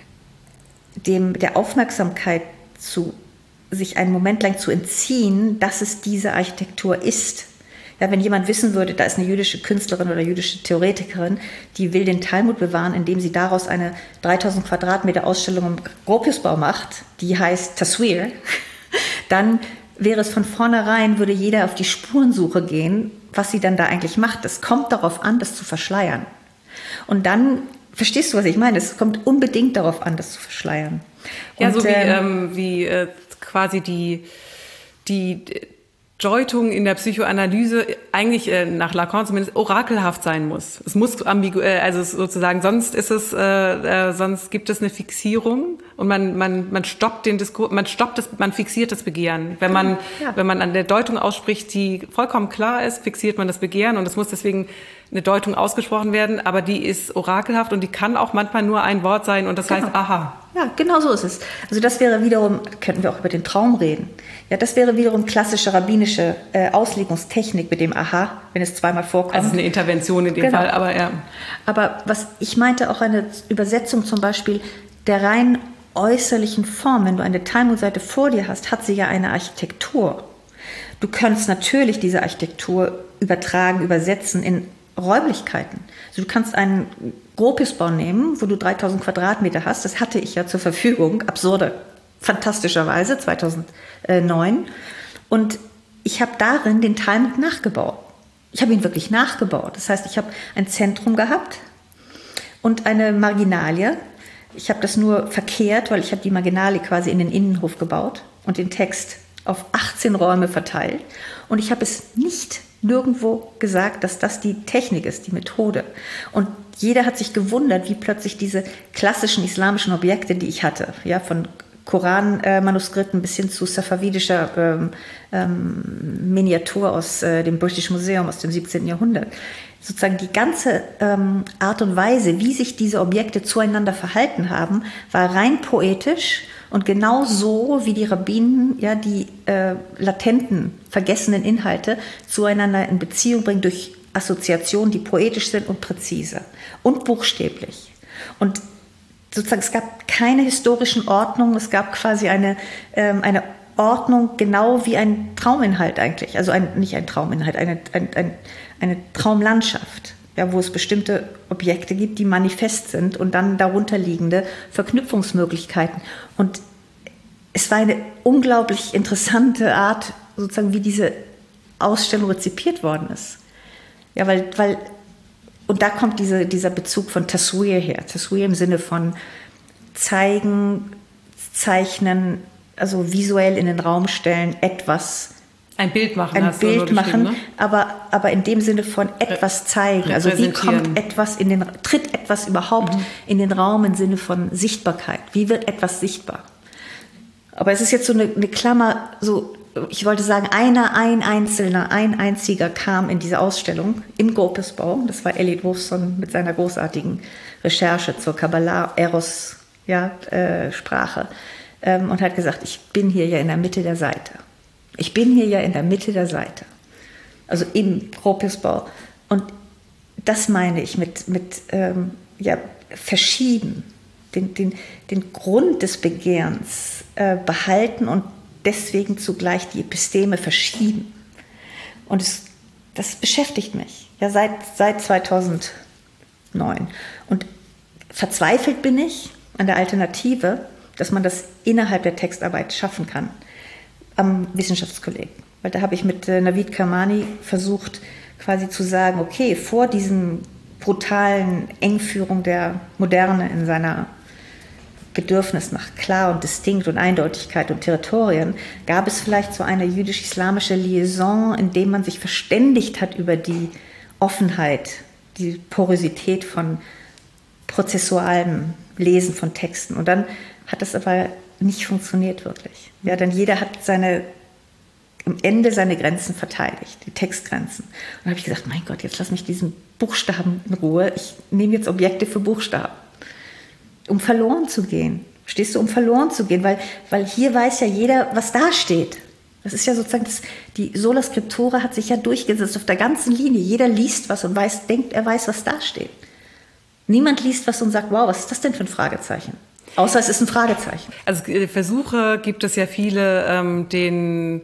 der Aufmerksamkeit, sich einen Moment lang zu entziehen, dass es diese Architektur ist. Ja, wenn jemand wissen würde, da ist eine jüdische Künstlerin oder jüdische Theoretikerin, die will den Talmud bewahren, indem sie daraus eine 3000 Quadratmeter Ausstellung im Gropiusbau macht, die heißt Taswir, dann wäre es von vornherein, würde jeder auf die Spurensuche gehen, was sie dann da eigentlich macht. Es kommt darauf an, das zu verschleiern. Und dann, verstehst du, was ich meine? Es kommt unbedingt darauf an, das zu verschleiern. Ja, und, so wie quasi die Deutung in der Psychoanalyse eigentlich nach Lacan zumindest orakelhaft sein muss. Es muss also sozusagen, sonst gibt es eine Fixierung und man stoppt den Diskurs, man fixiert das Begehren. Wenn man an der Deutung ausspricht, die vollkommen klar ist, fixiert man das Begehren und es muss deswegen eine Deutung ausgesprochen werden, aber die ist orakelhaft und die kann auch manchmal nur ein Wort sein und das heißt aha. Ja, genau so ist es. Also das wäre wiederum, könnten wir auch über den Traum reden. Ja, das wäre wiederum klassische rabbinische Auslegungstechnik mit dem Aha, wenn es zweimal vorkommt. Also eine Intervention in dem Fall, aber ja. Aber was ich meinte, auch eine Übersetzung zum Beispiel der rein äußerlichen Form. Wenn du eine Talmud-Seite vor dir hast, hat sie ja eine Architektur. Du kannst natürlich diese Architektur übertragen, übersetzen in Räumlichkeiten. Also du kannst einen Gropiusbau nehmen, wo du 3000 Quadratmeter hast. Das hatte ich ja zur Verfügung, fantastischerweise, 2009. Und ich habe darin den Talmud nachgebaut. Ich habe ihn wirklich nachgebaut. Das heißt, ich habe ein Zentrum gehabt und eine Marginalie. Ich habe das nur verkehrt, weil ich habe die Marginalie quasi in den Innenhof gebaut und den Text auf 18 Räume verteilt. Und ich habe es nicht nirgendwo gesagt, dass das die Technik ist, die Methode. Und jeder hat sich gewundert, wie plötzlich diese klassischen islamischen Objekte, die ich hatte, ja, von Koran-Manuskripten bis hin zu safavidischer Miniatur aus dem British Museum aus dem 17. Jahrhundert. Sozusagen die ganze Art und Weise, wie sich diese Objekte zueinander verhalten haben, war rein poetisch und genau so, wie die Rabbinen die latenten, vergessenen Inhalte zueinander in Beziehung bringen durch Assoziationen, die poetisch sind und präzise und buchstäblich. Und sozusagen, es gab keine historischen Ordnungen, es gab quasi eine Ordnung, genau wie ein Trauminhalt eigentlich. Also nicht ein Trauminhalt, eine Traumlandschaft, wo es bestimmte Objekte gibt, die manifest sind und dann darunter liegende Verknüpfungsmöglichkeiten. Und es war eine unglaublich interessante Art, sozusagen, wie diese Ausstellung rezipiert worden ist. Ja, weil und da kommt dieser Bezug von Taswir her. Taswir im Sinne von zeigen, zeichnen, also visuell in den Raum stellen, etwas. Ein Bild machen. Ne? aber in dem Sinne von etwas zeigen. Also wie kommt etwas tritt etwas überhaupt in den Raum im Sinne von Sichtbarkeit? Wie wird etwas sichtbar? Aber es ist jetzt so eine Klammer, so, ich wollte sagen, ein einziger kam in diese Ausstellung im Gopesbau. Das war Elliot Wolfson mit seiner großartigen Recherche zur Kabbalah, Eros, Sprache. Und hat gesagt, ich bin hier ja in der Mitte der Seite. Ich bin hier ja in der Mitte der Seite. Also im Gopesbau. Und das meine ich mit verschieben. Den Grund des Begehrens behalten und deswegen zugleich die Episteme verschieben. Und das beschäftigt mich seit 2009. Und verzweifelt bin ich an der Alternative, dass man das innerhalb der Textarbeit schaffen kann, am Wissenschaftskolleg. Weil da habe ich mit Navid Kermani versucht, quasi zu sagen, okay, vor diesen brutalen Engführung der Moderne in seiner Bedürfnis nach klar und distinkt und Eindeutigkeit und Territorien, gab es vielleicht so eine jüdisch-islamische Liaison, in dem man sich verständigt hat über die Offenheit, die Porosität von prozessualem Lesen von Texten. Und dann hat das aber nicht funktioniert wirklich. Ja, denn jeder hat am Ende seine Grenzen verteidigt, die Textgrenzen. Und dann habe ich gesagt, mein Gott, jetzt lass mich diesen Buchstaben in Ruhe. Ich nehme jetzt Objekte für Buchstaben, um verloren zu gehen. Verstehst du, um verloren zu gehen? Weil hier weiß ja jeder, was da steht. Das ist ja sozusagen, die Sola Scriptura hat sich ja durchgesetzt auf der ganzen Linie. Jeder liest was und denkt, er weiß, was da steht. Niemand liest was und sagt, wow, was ist das denn für ein Fragezeichen? Außer es ist ein Fragezeichen. Also Versuche gibt es ja viele, den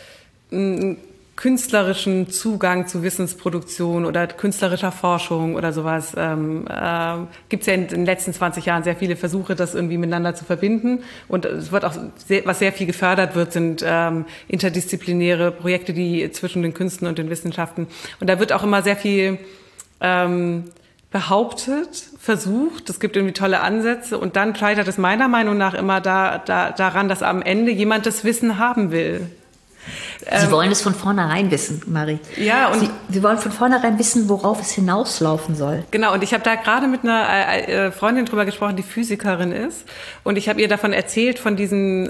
künstlerischen Zugang zu Wissensproduktion oder künstlerischer Forschung oder sowas. Gibt es ja in den letzten 20 Jahren sehr viele Versuche, das irgendwie miteinander zu verbinden. Und es wird auch was sehr viel gefördert wird, sind interdisziplinäre Projekte, die zwischen den Künsten und den Wissenschaften. Und da wird auch immer sehr viel behauptet, versucht, es gibt irgendwie tolle Ansätze und dann scheitert es meiner Meinung nach immer daran, dass am Ende jemand das Wissen haben will. Sie wollen es von vornherein wissen, Marie. Ja, und Sie wollen von vornherein wissen, worauf es hinauslaufen soll. Genau, und ich habe da gerade mit einer Freundin drüber gesprochen, die Physikerin ist, und ich habe ihr davon erzählt, von diesen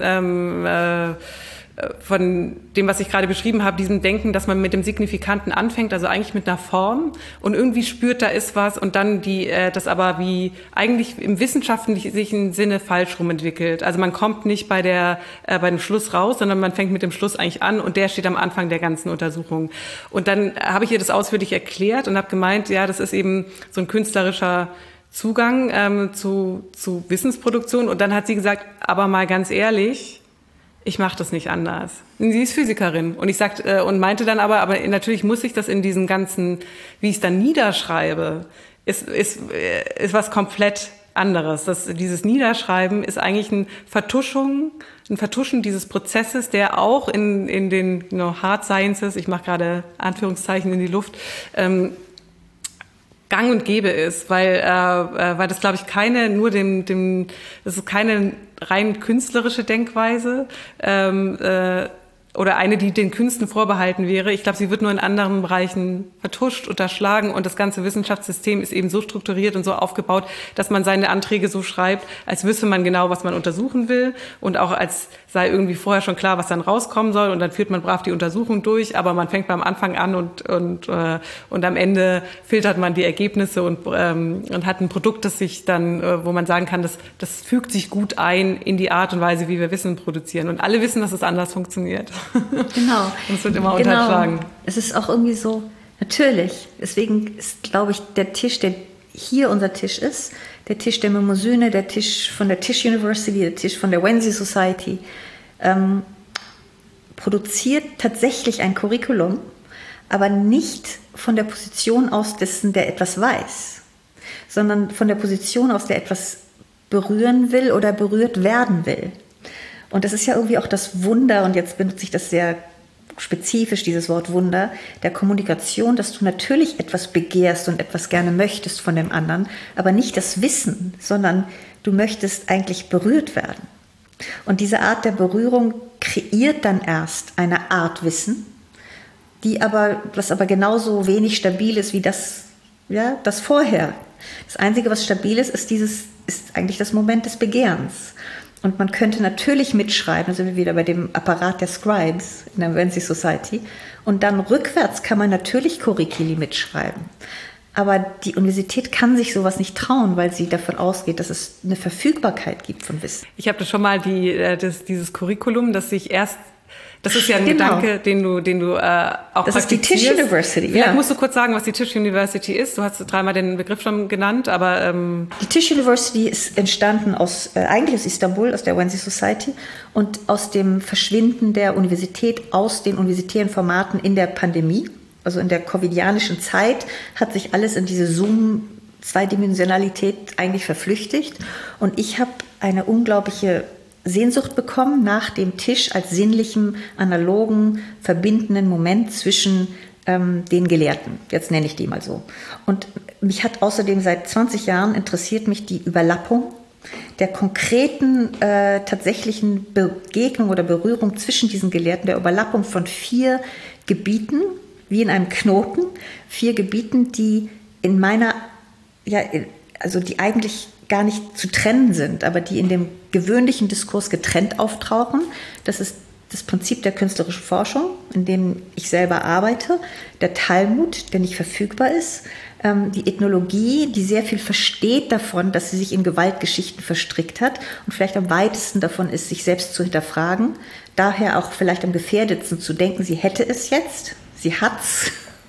von dem, was ich gerade beschrieben habe, diesem Denken, dass man mit dem Signifikanten anfängt, also eigentlich mit einer Form und irgendwie spürt, da ist was und dann das aber wie eigentlich im wissenschaftlichen Sinne falsch rum entwickelt. Also man kommt nicht bei dem Schluss raus, sondern man fängt mit dem Schluss eigentlich an und der steht am Anfang der ganzen Untersuchung. Und dann habe ich ihr das ausführlich erklärt und habe gemeint, ja, das ist eben so ein künstlerischer Zugang zu Wissensproduktion. Und dann hat sie gesagt, aber mal ganz ehrlich, ich mache das nicht anders. Sie ist Physikerin und und meinte dann aber natürlich muss ich das in diesen ganzen, wie ich es dann niederschreibe, ist was komplett anderes. Dieses Niederschreiben ist eigentlich ein Vertuschen dieses Prozesses, der auch in den Hard Sciences, ich mache gerade Anführungszeichen in die Luft, gang und gäbe ist, weil das, glaube ich, das ist keine rein künstlerische Denkweise, oder eine, die den Künsten vorbehalten wäre. Ich glaube, sie wird nur in anderen Bereichen vertuscht, unterschlagen und das ganze Wissenschaftssystem ist eben so strukturiert und so aufgebaut, dass man seine Anträge so schreibt, als wüsste man genau, was man untersuchen will und auch als sei irgendwie vorher schon klar, was dann rauskommen soll und dann führt man brav die Untersuchung durch, aber man fängt beim Anfang an und am Ende filtert man die Ergebnisse und hat ein Produkt, das sich dann, wo man sagen kann, das fügt sich gut ein in die Art und Weise, wie wir Wissen produzieren und alle wissen, dass es anders funktioniert. Genau. Und es wird immer unterschlagen. Es ist auch irgendwie so, natürlich. Deswegen ist, glaube ich, der Tisch, der hier unser Tisch ist, der Tisch der Mnemosyne, der Tisch von der Tisch University, der Tisch von der Wensi Society, produziert tatsächlich ein Curriculum, aber nicht von der Position aus dessen, der etwas weiß, sondern von der Position aus, der etwas berühren will oder berührt werden will. Und das ist ja irgendwie auch das Wunder, und jetzt benutze ich das sehr spezifisch, dieses Wort Wunder, der Kommunikation, dass du natürlich etwas begehrst und etwas gerne möchtest von dem anderen, aber nicht das Wissen, sondern du möchtest eigentlich berührt werden. Und diese Art der Berührung kreiert dann erst eine Art Wissen, was aber genauso wenig stabil ist wie das vorher. Das Einzige, was stabil ist, ist eigentlich das Moment des Begehrens. Und man könnte natürlich mitschreiben, da sind wir wieder bei dem Apparat der Scribes in der Wensi Society. Und dann rückwärts kann man natürlich Curriculi mitschreiben. Aber die Universität kann sich sowas nicht trauen, weil sie davon ausgeht, dass es eine Verfügbarkeit gibt von Wissen. Ich habe das schon mal dieses Curriculum, das sich erst, das ist ja ein Gedanke, den du auch das praktizierst. Das ist die Tisch University, Vielleicht musst du kurz sagen, was die Tisch University ist. Du hast dreimal den Begriff schon genannt, aber... Die Tisch University ist entstanden eigentlich aus Istanbul, aus der Wensi Society und aus dem Verschwinden der Universität aus den universitären Formaten in der Pandemie. Also in der covidianischen Zeit hat sich alles in diese Zoom-Zweidimensionalität eigentlich verflüchtigt. Und ich habe eine unglaubliche Sehnsucht bekommen nach dem Tisch als sinnlichem, analogen, verbindenden Moment zwischen den Gelehrten. Jetzt nenne ich die mal so. Und mich hat außerdem seit 20 Jahren interessiert mich die Überlappung der konkreten, tatsächlichen Begegnung oder Berührung zwischen diesen Gelehrten, der Überlappung von 4 Gebieten, wie in einem Knoten, 4 Gebieten, die in die eigentlich gar nicht zu trennen sind, aber die in dem gewöhnlichen Diskurs getrennt auftauchen. Das ist das Prinzip der künstlerischen Forschung, in dem ich selber arbeite, der Talmud, der nicht verfügbar ist, die Ethnologie, die sehr viel versteht davon, dass sie sich in Gewaltgeschichten verstrickt hat und vielleicht am weitesten davon ist, sich selbst zu hinterfragen, daher auch vielleicht am gefährdetsten zu denken, sie hätte es jetzt, sie hat's.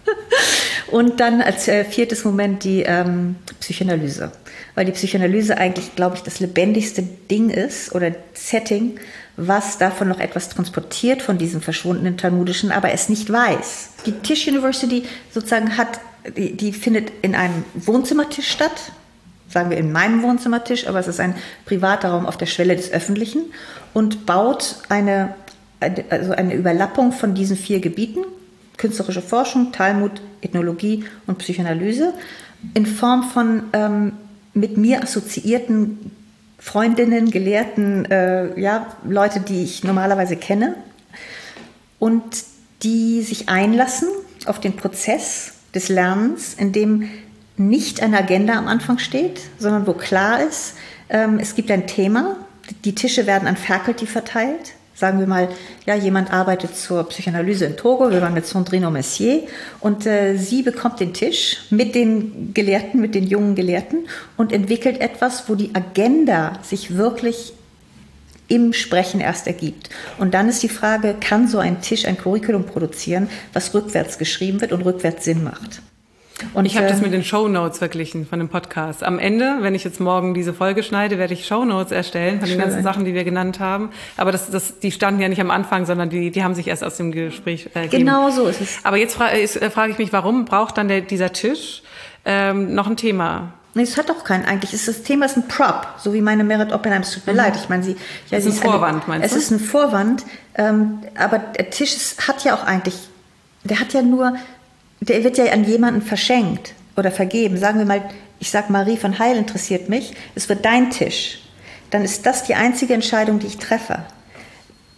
Und dann als 4. Moment die Psychoanalyse. Weil die Psychoanalyse eigentlich, glaube ich, das lebendigste Ding ist oder Setting, was davon noch etwas transportiert von diesem verschwundenen Talmudischen, aber es nicht weiß. Die Tisch University sozusagen die findet in einem Wohnzimmertisch statt, sagen wir in meinem Wohnzimmertisch, aber es ist ein privater Raum auf der Schwelle des Öffentlichen und baut eine Überlappung von diesen 4 Gebieten, künstlerische Forschung, Talmud, Ethnologie und Psychoanalyse, in Form von mit mir assoziierten Freundinnen, Gelehrten, Leute, die ich normalerweise kenne und die sich einlassen auf den Prozess des Lernens, in dem nicht eine Agenda am Anfang steht, sondern wo klar ist, es gibt ein Thema, die Tische werden an Faculty verteilt. Sagen wir mal, jemand arbeitet zur Psychoanalyse in Togo, wir waren mit Sandrine Messier und sie bekommt den Tisch mit den Gelehrten, mit den jungen Gelehrten und entwickelt etwas, wo die Agenda sich wirklich im Sprechen erst ergibt. Und dann ist die Frage, kann so ein Tisch ein Curriculum produzieren, was rückwärts geschrieben wird und rückwärts Sinn macht? Und ich habe das mit den Shownotes verglichen von dem Podcast. Am Ende, wenn ich jetzt morgen diese Folge schneide, werde ich Shownotes erstellen von den ganzen Sachen, die wir genannt haben. Aber die standen ja nicht am Anfang, sondern die haben sich erst aus dem Gespräch ergeben. Genau so ist es. Aber jetzt frage ich mich, warum braucht dann dieser Tisch noch ein Thema? Nee, es hat doch keinen eigentlich. Das Thema ist ein Prop, so wie meine Merit Oppenheim. Es tut mir leid. Ich meine, sie ist ein Vorwand, meinst du? Es ist ein Vorwand, aber der Tisch hat ja auch eigentlich, der wird ja an jemanden verschenkt oder vergeben. Sagen wir mal, ich sage, Marie von Heil interessiert mich, es wird dein Tisch. Dann ist das die einzige Entscheidung, die ich treffe.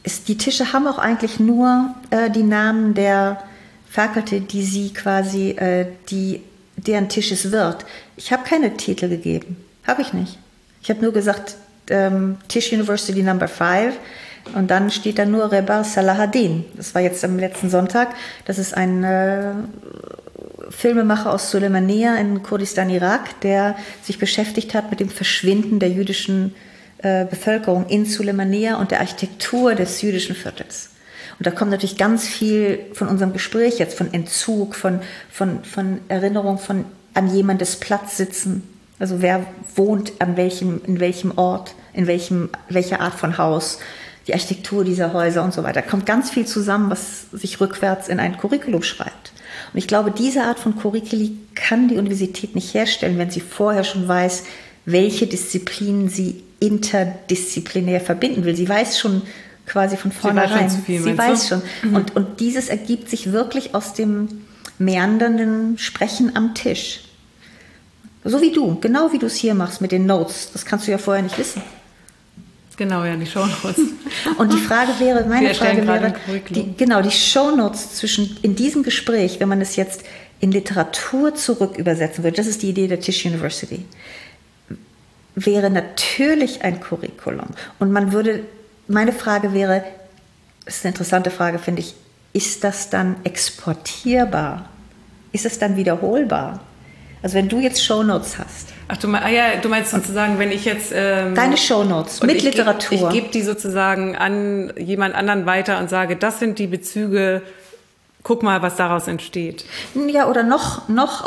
die Tische haben auch eigentlich nur die Namen der Faculty, die sie quasi, deren Tisch es wird. Ich habe keine Titel gegeben. Habe ich nicht. Ich habe nur gesagt, Tisch University Number 5 und dann steht da nur Reba Salahaddin. Das war jetzt am letzten Sonntag. Das ist ein Filmemacher aus Suleimania in Kurdistan, Irak, der sich beschäftigt hat mit dem Verschwinden der jüdischen Bevölkerung in Suleimania und der Architektur des jüdischen Viertels. Und da kommt natürlich ganz viel von unserem Gespräch jetzt, von Entzug, von Erinnerung an jemandes Platz sitzen. Also wer wohnt in welchem Ort, welcher Art von Haus, die Architektur dieser Häuser und so weiter. Da kommt ganz viel zusammen, was sich rückwärts in ein Curriculum schreibt. Und ich glaube, diese Art von Curriculi kann die Universität nicht herstellen, wenn sie vorher schon weiß, welche Disziplinen sie interdisziplinär verbinden will. Sie weiß schon quasi von vornherein. Sie weiß schon. Und dieses ergibt sich wirklich aus dem meandernden Sprechen am Tisch. So wie du, genau wie du es hier machst mit den Notes. Das kannst du ja vorher nicht wissen. Genau, ja, die Shownotes. Und die Frage wäre, die Shownotes in diesem Gespräch, wenn man es jetzt in Literatur zurück übersetzen würde, das ist die Idee der Tisch University, wäre natürlich ein Curriculum. Und meine Frage wäre, das ist eine interessante Frage, finde ich, ist das dann exportierbar? Ist es dann wiederholbar? Also wenn du jetzt Shownotes hast. Ach, du meinst sozusagen, wenn ich jetzt... deine Shownotes mit Literatur. Ich gebe die sozusagen an jemand anderen weiter und sage, das sind die Bezüge, guck mal, was daraus entsteht. Ja, oder noch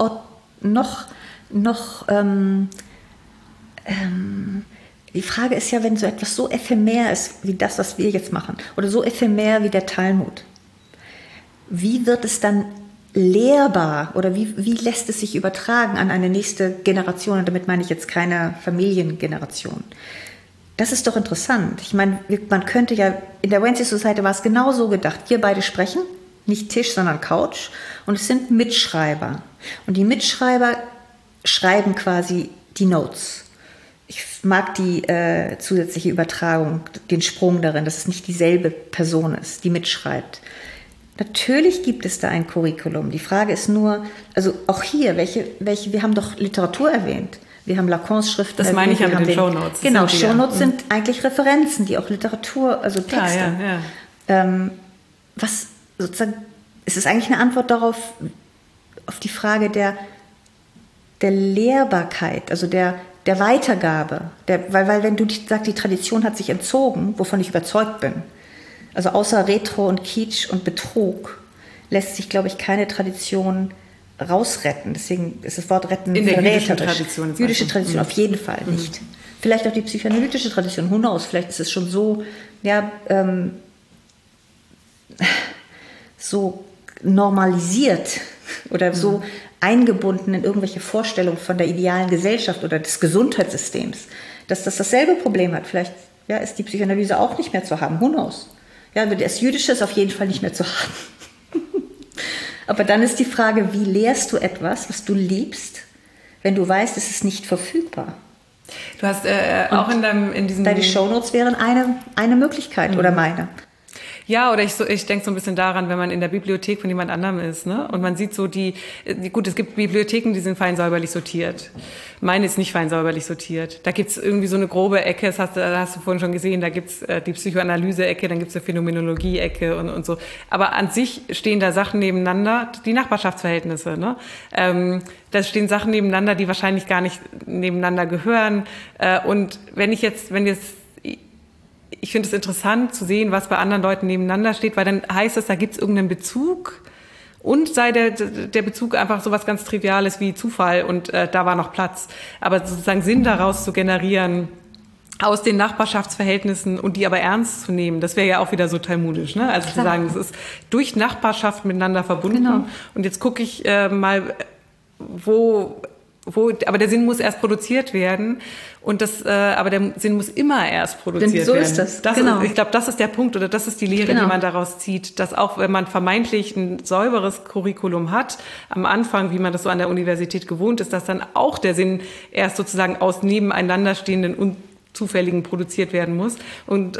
die Frage ist ja, wenn so etwas so ephemer ist, wie das, was wir jetzt machen, oder so ephemer wie der Talmud, wie wird es dann lehrbar oder wie lässt es sich übertragen an eine nächste Generation? Und damit meine ich jetzt keine Familiengeneration. Das ist doch interessant. Ich meine, man könnte ja, in der Wednesday Society war es genau so gedacht. Wir beide sprechen, nicht Tisch, sondern Couch. Und es sind Mitschreiber. Und die Mitschreiber schreiben quasi die Notes. Ich mag die zusätzliche Übertragung, den Sprung darin, dass es nicht dieselbe Person ist, die mitschreibt. Natürlich gibt es da ein Curriculum. Die Frage ist nur, also auch hier, welche wir haben doch Literatur erwähnt. Wir haben Lacans Schriften. Das meine ich ja mit den Shownotes. Genau, Shownotes sind eigentlich Referenzen, die auch Literatur, also Texte. Ja. Was sozusagen, es ist eigentlich eine Antwort darauf, auf die Frage der Lehrbarkeit, also der Weitergabe. Weil wenn du sagst, die Tradition hat sich entzogen, wovon ich überzeugt bin, also außer Retro und Kitsch und Betrug lässt sich, glaube ich, keine Tradition rausretten. Deswegen ist das Wort retten in der jüdischen Tradition. Jüdische Tradition auf jeden Fall nicht. Vielleicht auch die psychoanalytische Tradition, who knows, vielleicht ist es schon so, so normalisiert oder so eingebunden in irgendwelche Vorstellungen von der idealen Gesellschaft oder des Gesundheitssystems, dass das dasselbe Problem hat. Vielleicht ist die Psychoanalyse auch nicht mehr zu haben, who knows. Ja, das Jüdische ist auf jeden Fall nicht mehr zu haben. Aber dann ist die Frage, wie lehrst du etwas, was du liebst, wenn du weißt, es ist nicht verfügbar? Du hast auch in diesem... Deine Shownotes wären eine Möglichkeit oder meine. Ja, oder ich denke so ein bisschen daran, wenn man in der Bibliothek von jemand anderem ist, ne? Und man sieht so gut, es gibt Bibliotheken, die sind fein säuberlich sortiert. Meine ist nicht fein säuberlich sortiert. Da gibt's irgendwie so eine grobe Ecke, das hast du vorhin schon gesehen, da gibt's die Psychoanalyse-Ecke, dann gibt's eine Phänomenologie-Ecke und so. Aber an sich stehen da Sachen nebeneinander, die Nachbarschaftsverhältnisse, ne? Da stehen Sachen nebeneinander, die wahrscheinlich gar nicht nebeneinander gehören. Und ich finde es interessant zu sehen, was bei anderen Leuten nebeneinander steht, weil dann heißt es, da gibt es irgendeinen Bezug und sei der Bezug einfach so was ganz Triviales wie Zufall und da war noch Platz. Aber sozusagen Sinn daraus zu generieren aus den Nachbarschaftsverhältnissen und die aber ernst zu nehmen, das wäre ja auch wieder so talmudisch, ne? Also zu sagen, es ist durch Nachbarschaft miteinander verbunden. Genau. Und jetzt gucke ich mal, aber der Sinn muss erst produziert werden und aber der Sinn muss immer erst produziert werden. So ist das. Genau. Ich glaube, das ist der Punkt oder das ist die Lehre, die man daraus zieht, dass auch wenn man vermeintlich ein säuberes Curriculum hat, am Anfang, wie man das so an der Universität gewohnt ist, dass dann auch der Sinn erst sozusagen aus nebeneinander stehenden und Zufälligen produziert werden muss. Und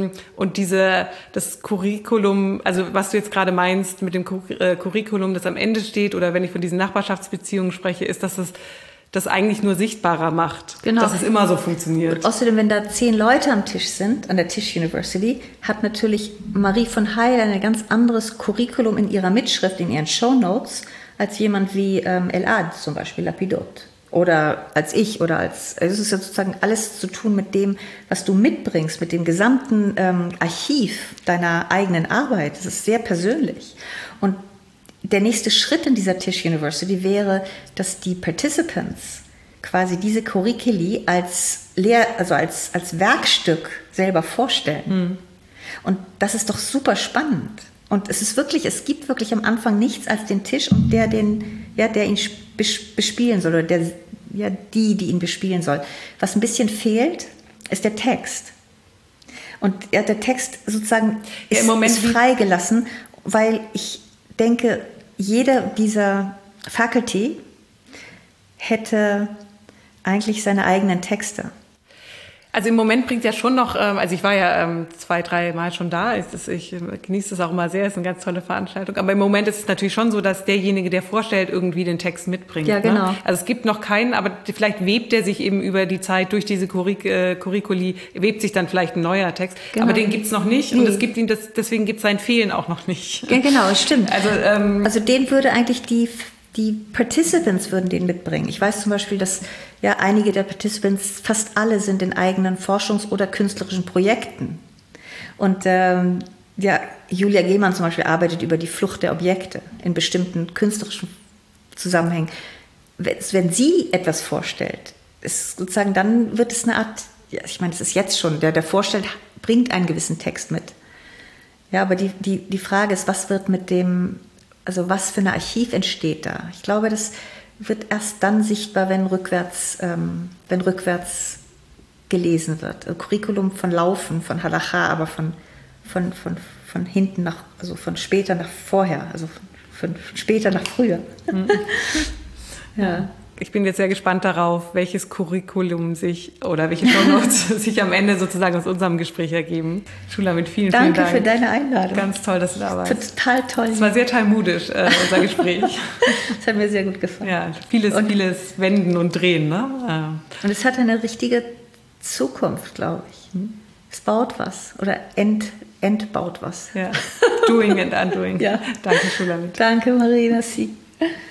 das Curriculum, also was du jetzt gerade meinst mit dem Curriculum, das am Ende steht, oder wenn ich von diesen Nachbarschaftsbeziehungen spreche, ist, dass es das eigentlich nur sichtbarer macht, genau, dass es immer so funktioniert. Und außerdem, wenn da 10 Leute am Tisch sind, an der Tisch University, hat natürlich Marie von Heil ein ganz anderes Curriculum in ihrer Mitschrift, in ihren Shownotes, als jemand wie Elad zum Beispiel, Lapidot. Oder als ich, oder also es ist ja sozusagen alles zu tun mit dem, was du mitbringst, mit dem gesamten Archiv deiner eigenen Arbeit. Das ist sehr persönlich. Und der nächste Schritt in dieser Tisch University wäre, dass die Participants quasi diese Curriculi als Werkstück selber vorstellen. Und das ist doch super spannend. Und es gibt wirklich am Anfang nichts als den Tisch und der ihn bespielen soll, oder die ihn bespielen soll. Was ein bisschen fehlt, ist der Text. Und der Text sozusagen ist freigelassen, weil ich denke, jeder dieser Faculty hätte eigentlich seine eigenen Texte. Also im Moment bringt ja schon noch, also ich war ja 2-3 Mal schon da, ich genieße das auch immer sehr, ist eine ganz tolle Veranstaltung, aber im Moment ist es natürlich schon so, dass derjenige, der vorstellt, irgendwie den Text mitbringt. Ja, genau. Ne? Also es gibt noch keinen, aber vielleicht webt der sich eben über die Zeit durch diese Curriculi, webt sich dann vielleicht ein neuer Text, genau. Aber den gibt's noch nicht, und deswegen gibt's sein Fehlen auch noch nicht. Ja, genau, stimmt. Also den würde eigentlich die Participants würden den mitbringen. Ich weiß zum Beispiel, dass ja einige der Participants, fast alle, sind in eigenen Forschungs- oder künstlerischen Projekten. Und Julia Gehmann zum Beispiel arbeitet über die Flucht der Objekte in bestimmten künstlerischen Zusammenhängen. Wenn sie etwas vorstellt, ist sozusagen, dann wird es eine Art, ich meine, es ist jetzt schon, der vorstellt, bringt einen gewissen Text mit. Ja, aber die Frage ist, was wird mit dem, also was für ein Archiv entsteht da? Ich glaube, das wird erst dann sichtbar, wenn rückwärts gelesen wird. Ein Curriculum von Laufen, von Halacha, aber von hinten nach, also von später nach vorher, also von später nach früher. Ja. Ich bin jetzt sehr gespannt darauf, welches Curriculum welche Shownotes sich am Ende sozusagen aus unserem Gespräch ergeben. Shulamit, vielen Dank. Danke für deine Einladung. Ganz toll, dass du da warst. Total toll. Es war sehr talmudisch, unser Gespräch. Es hat mir sehr gut gefallen. Ja, vieles Wenden und Drehen. Ne? Und es hat eine richtige Zukunft, glaube ich. Es baut was oder entbaut was. Ja. Doing and undoing. Ja. Danke, Shulamit. Danke, Marie. Merci.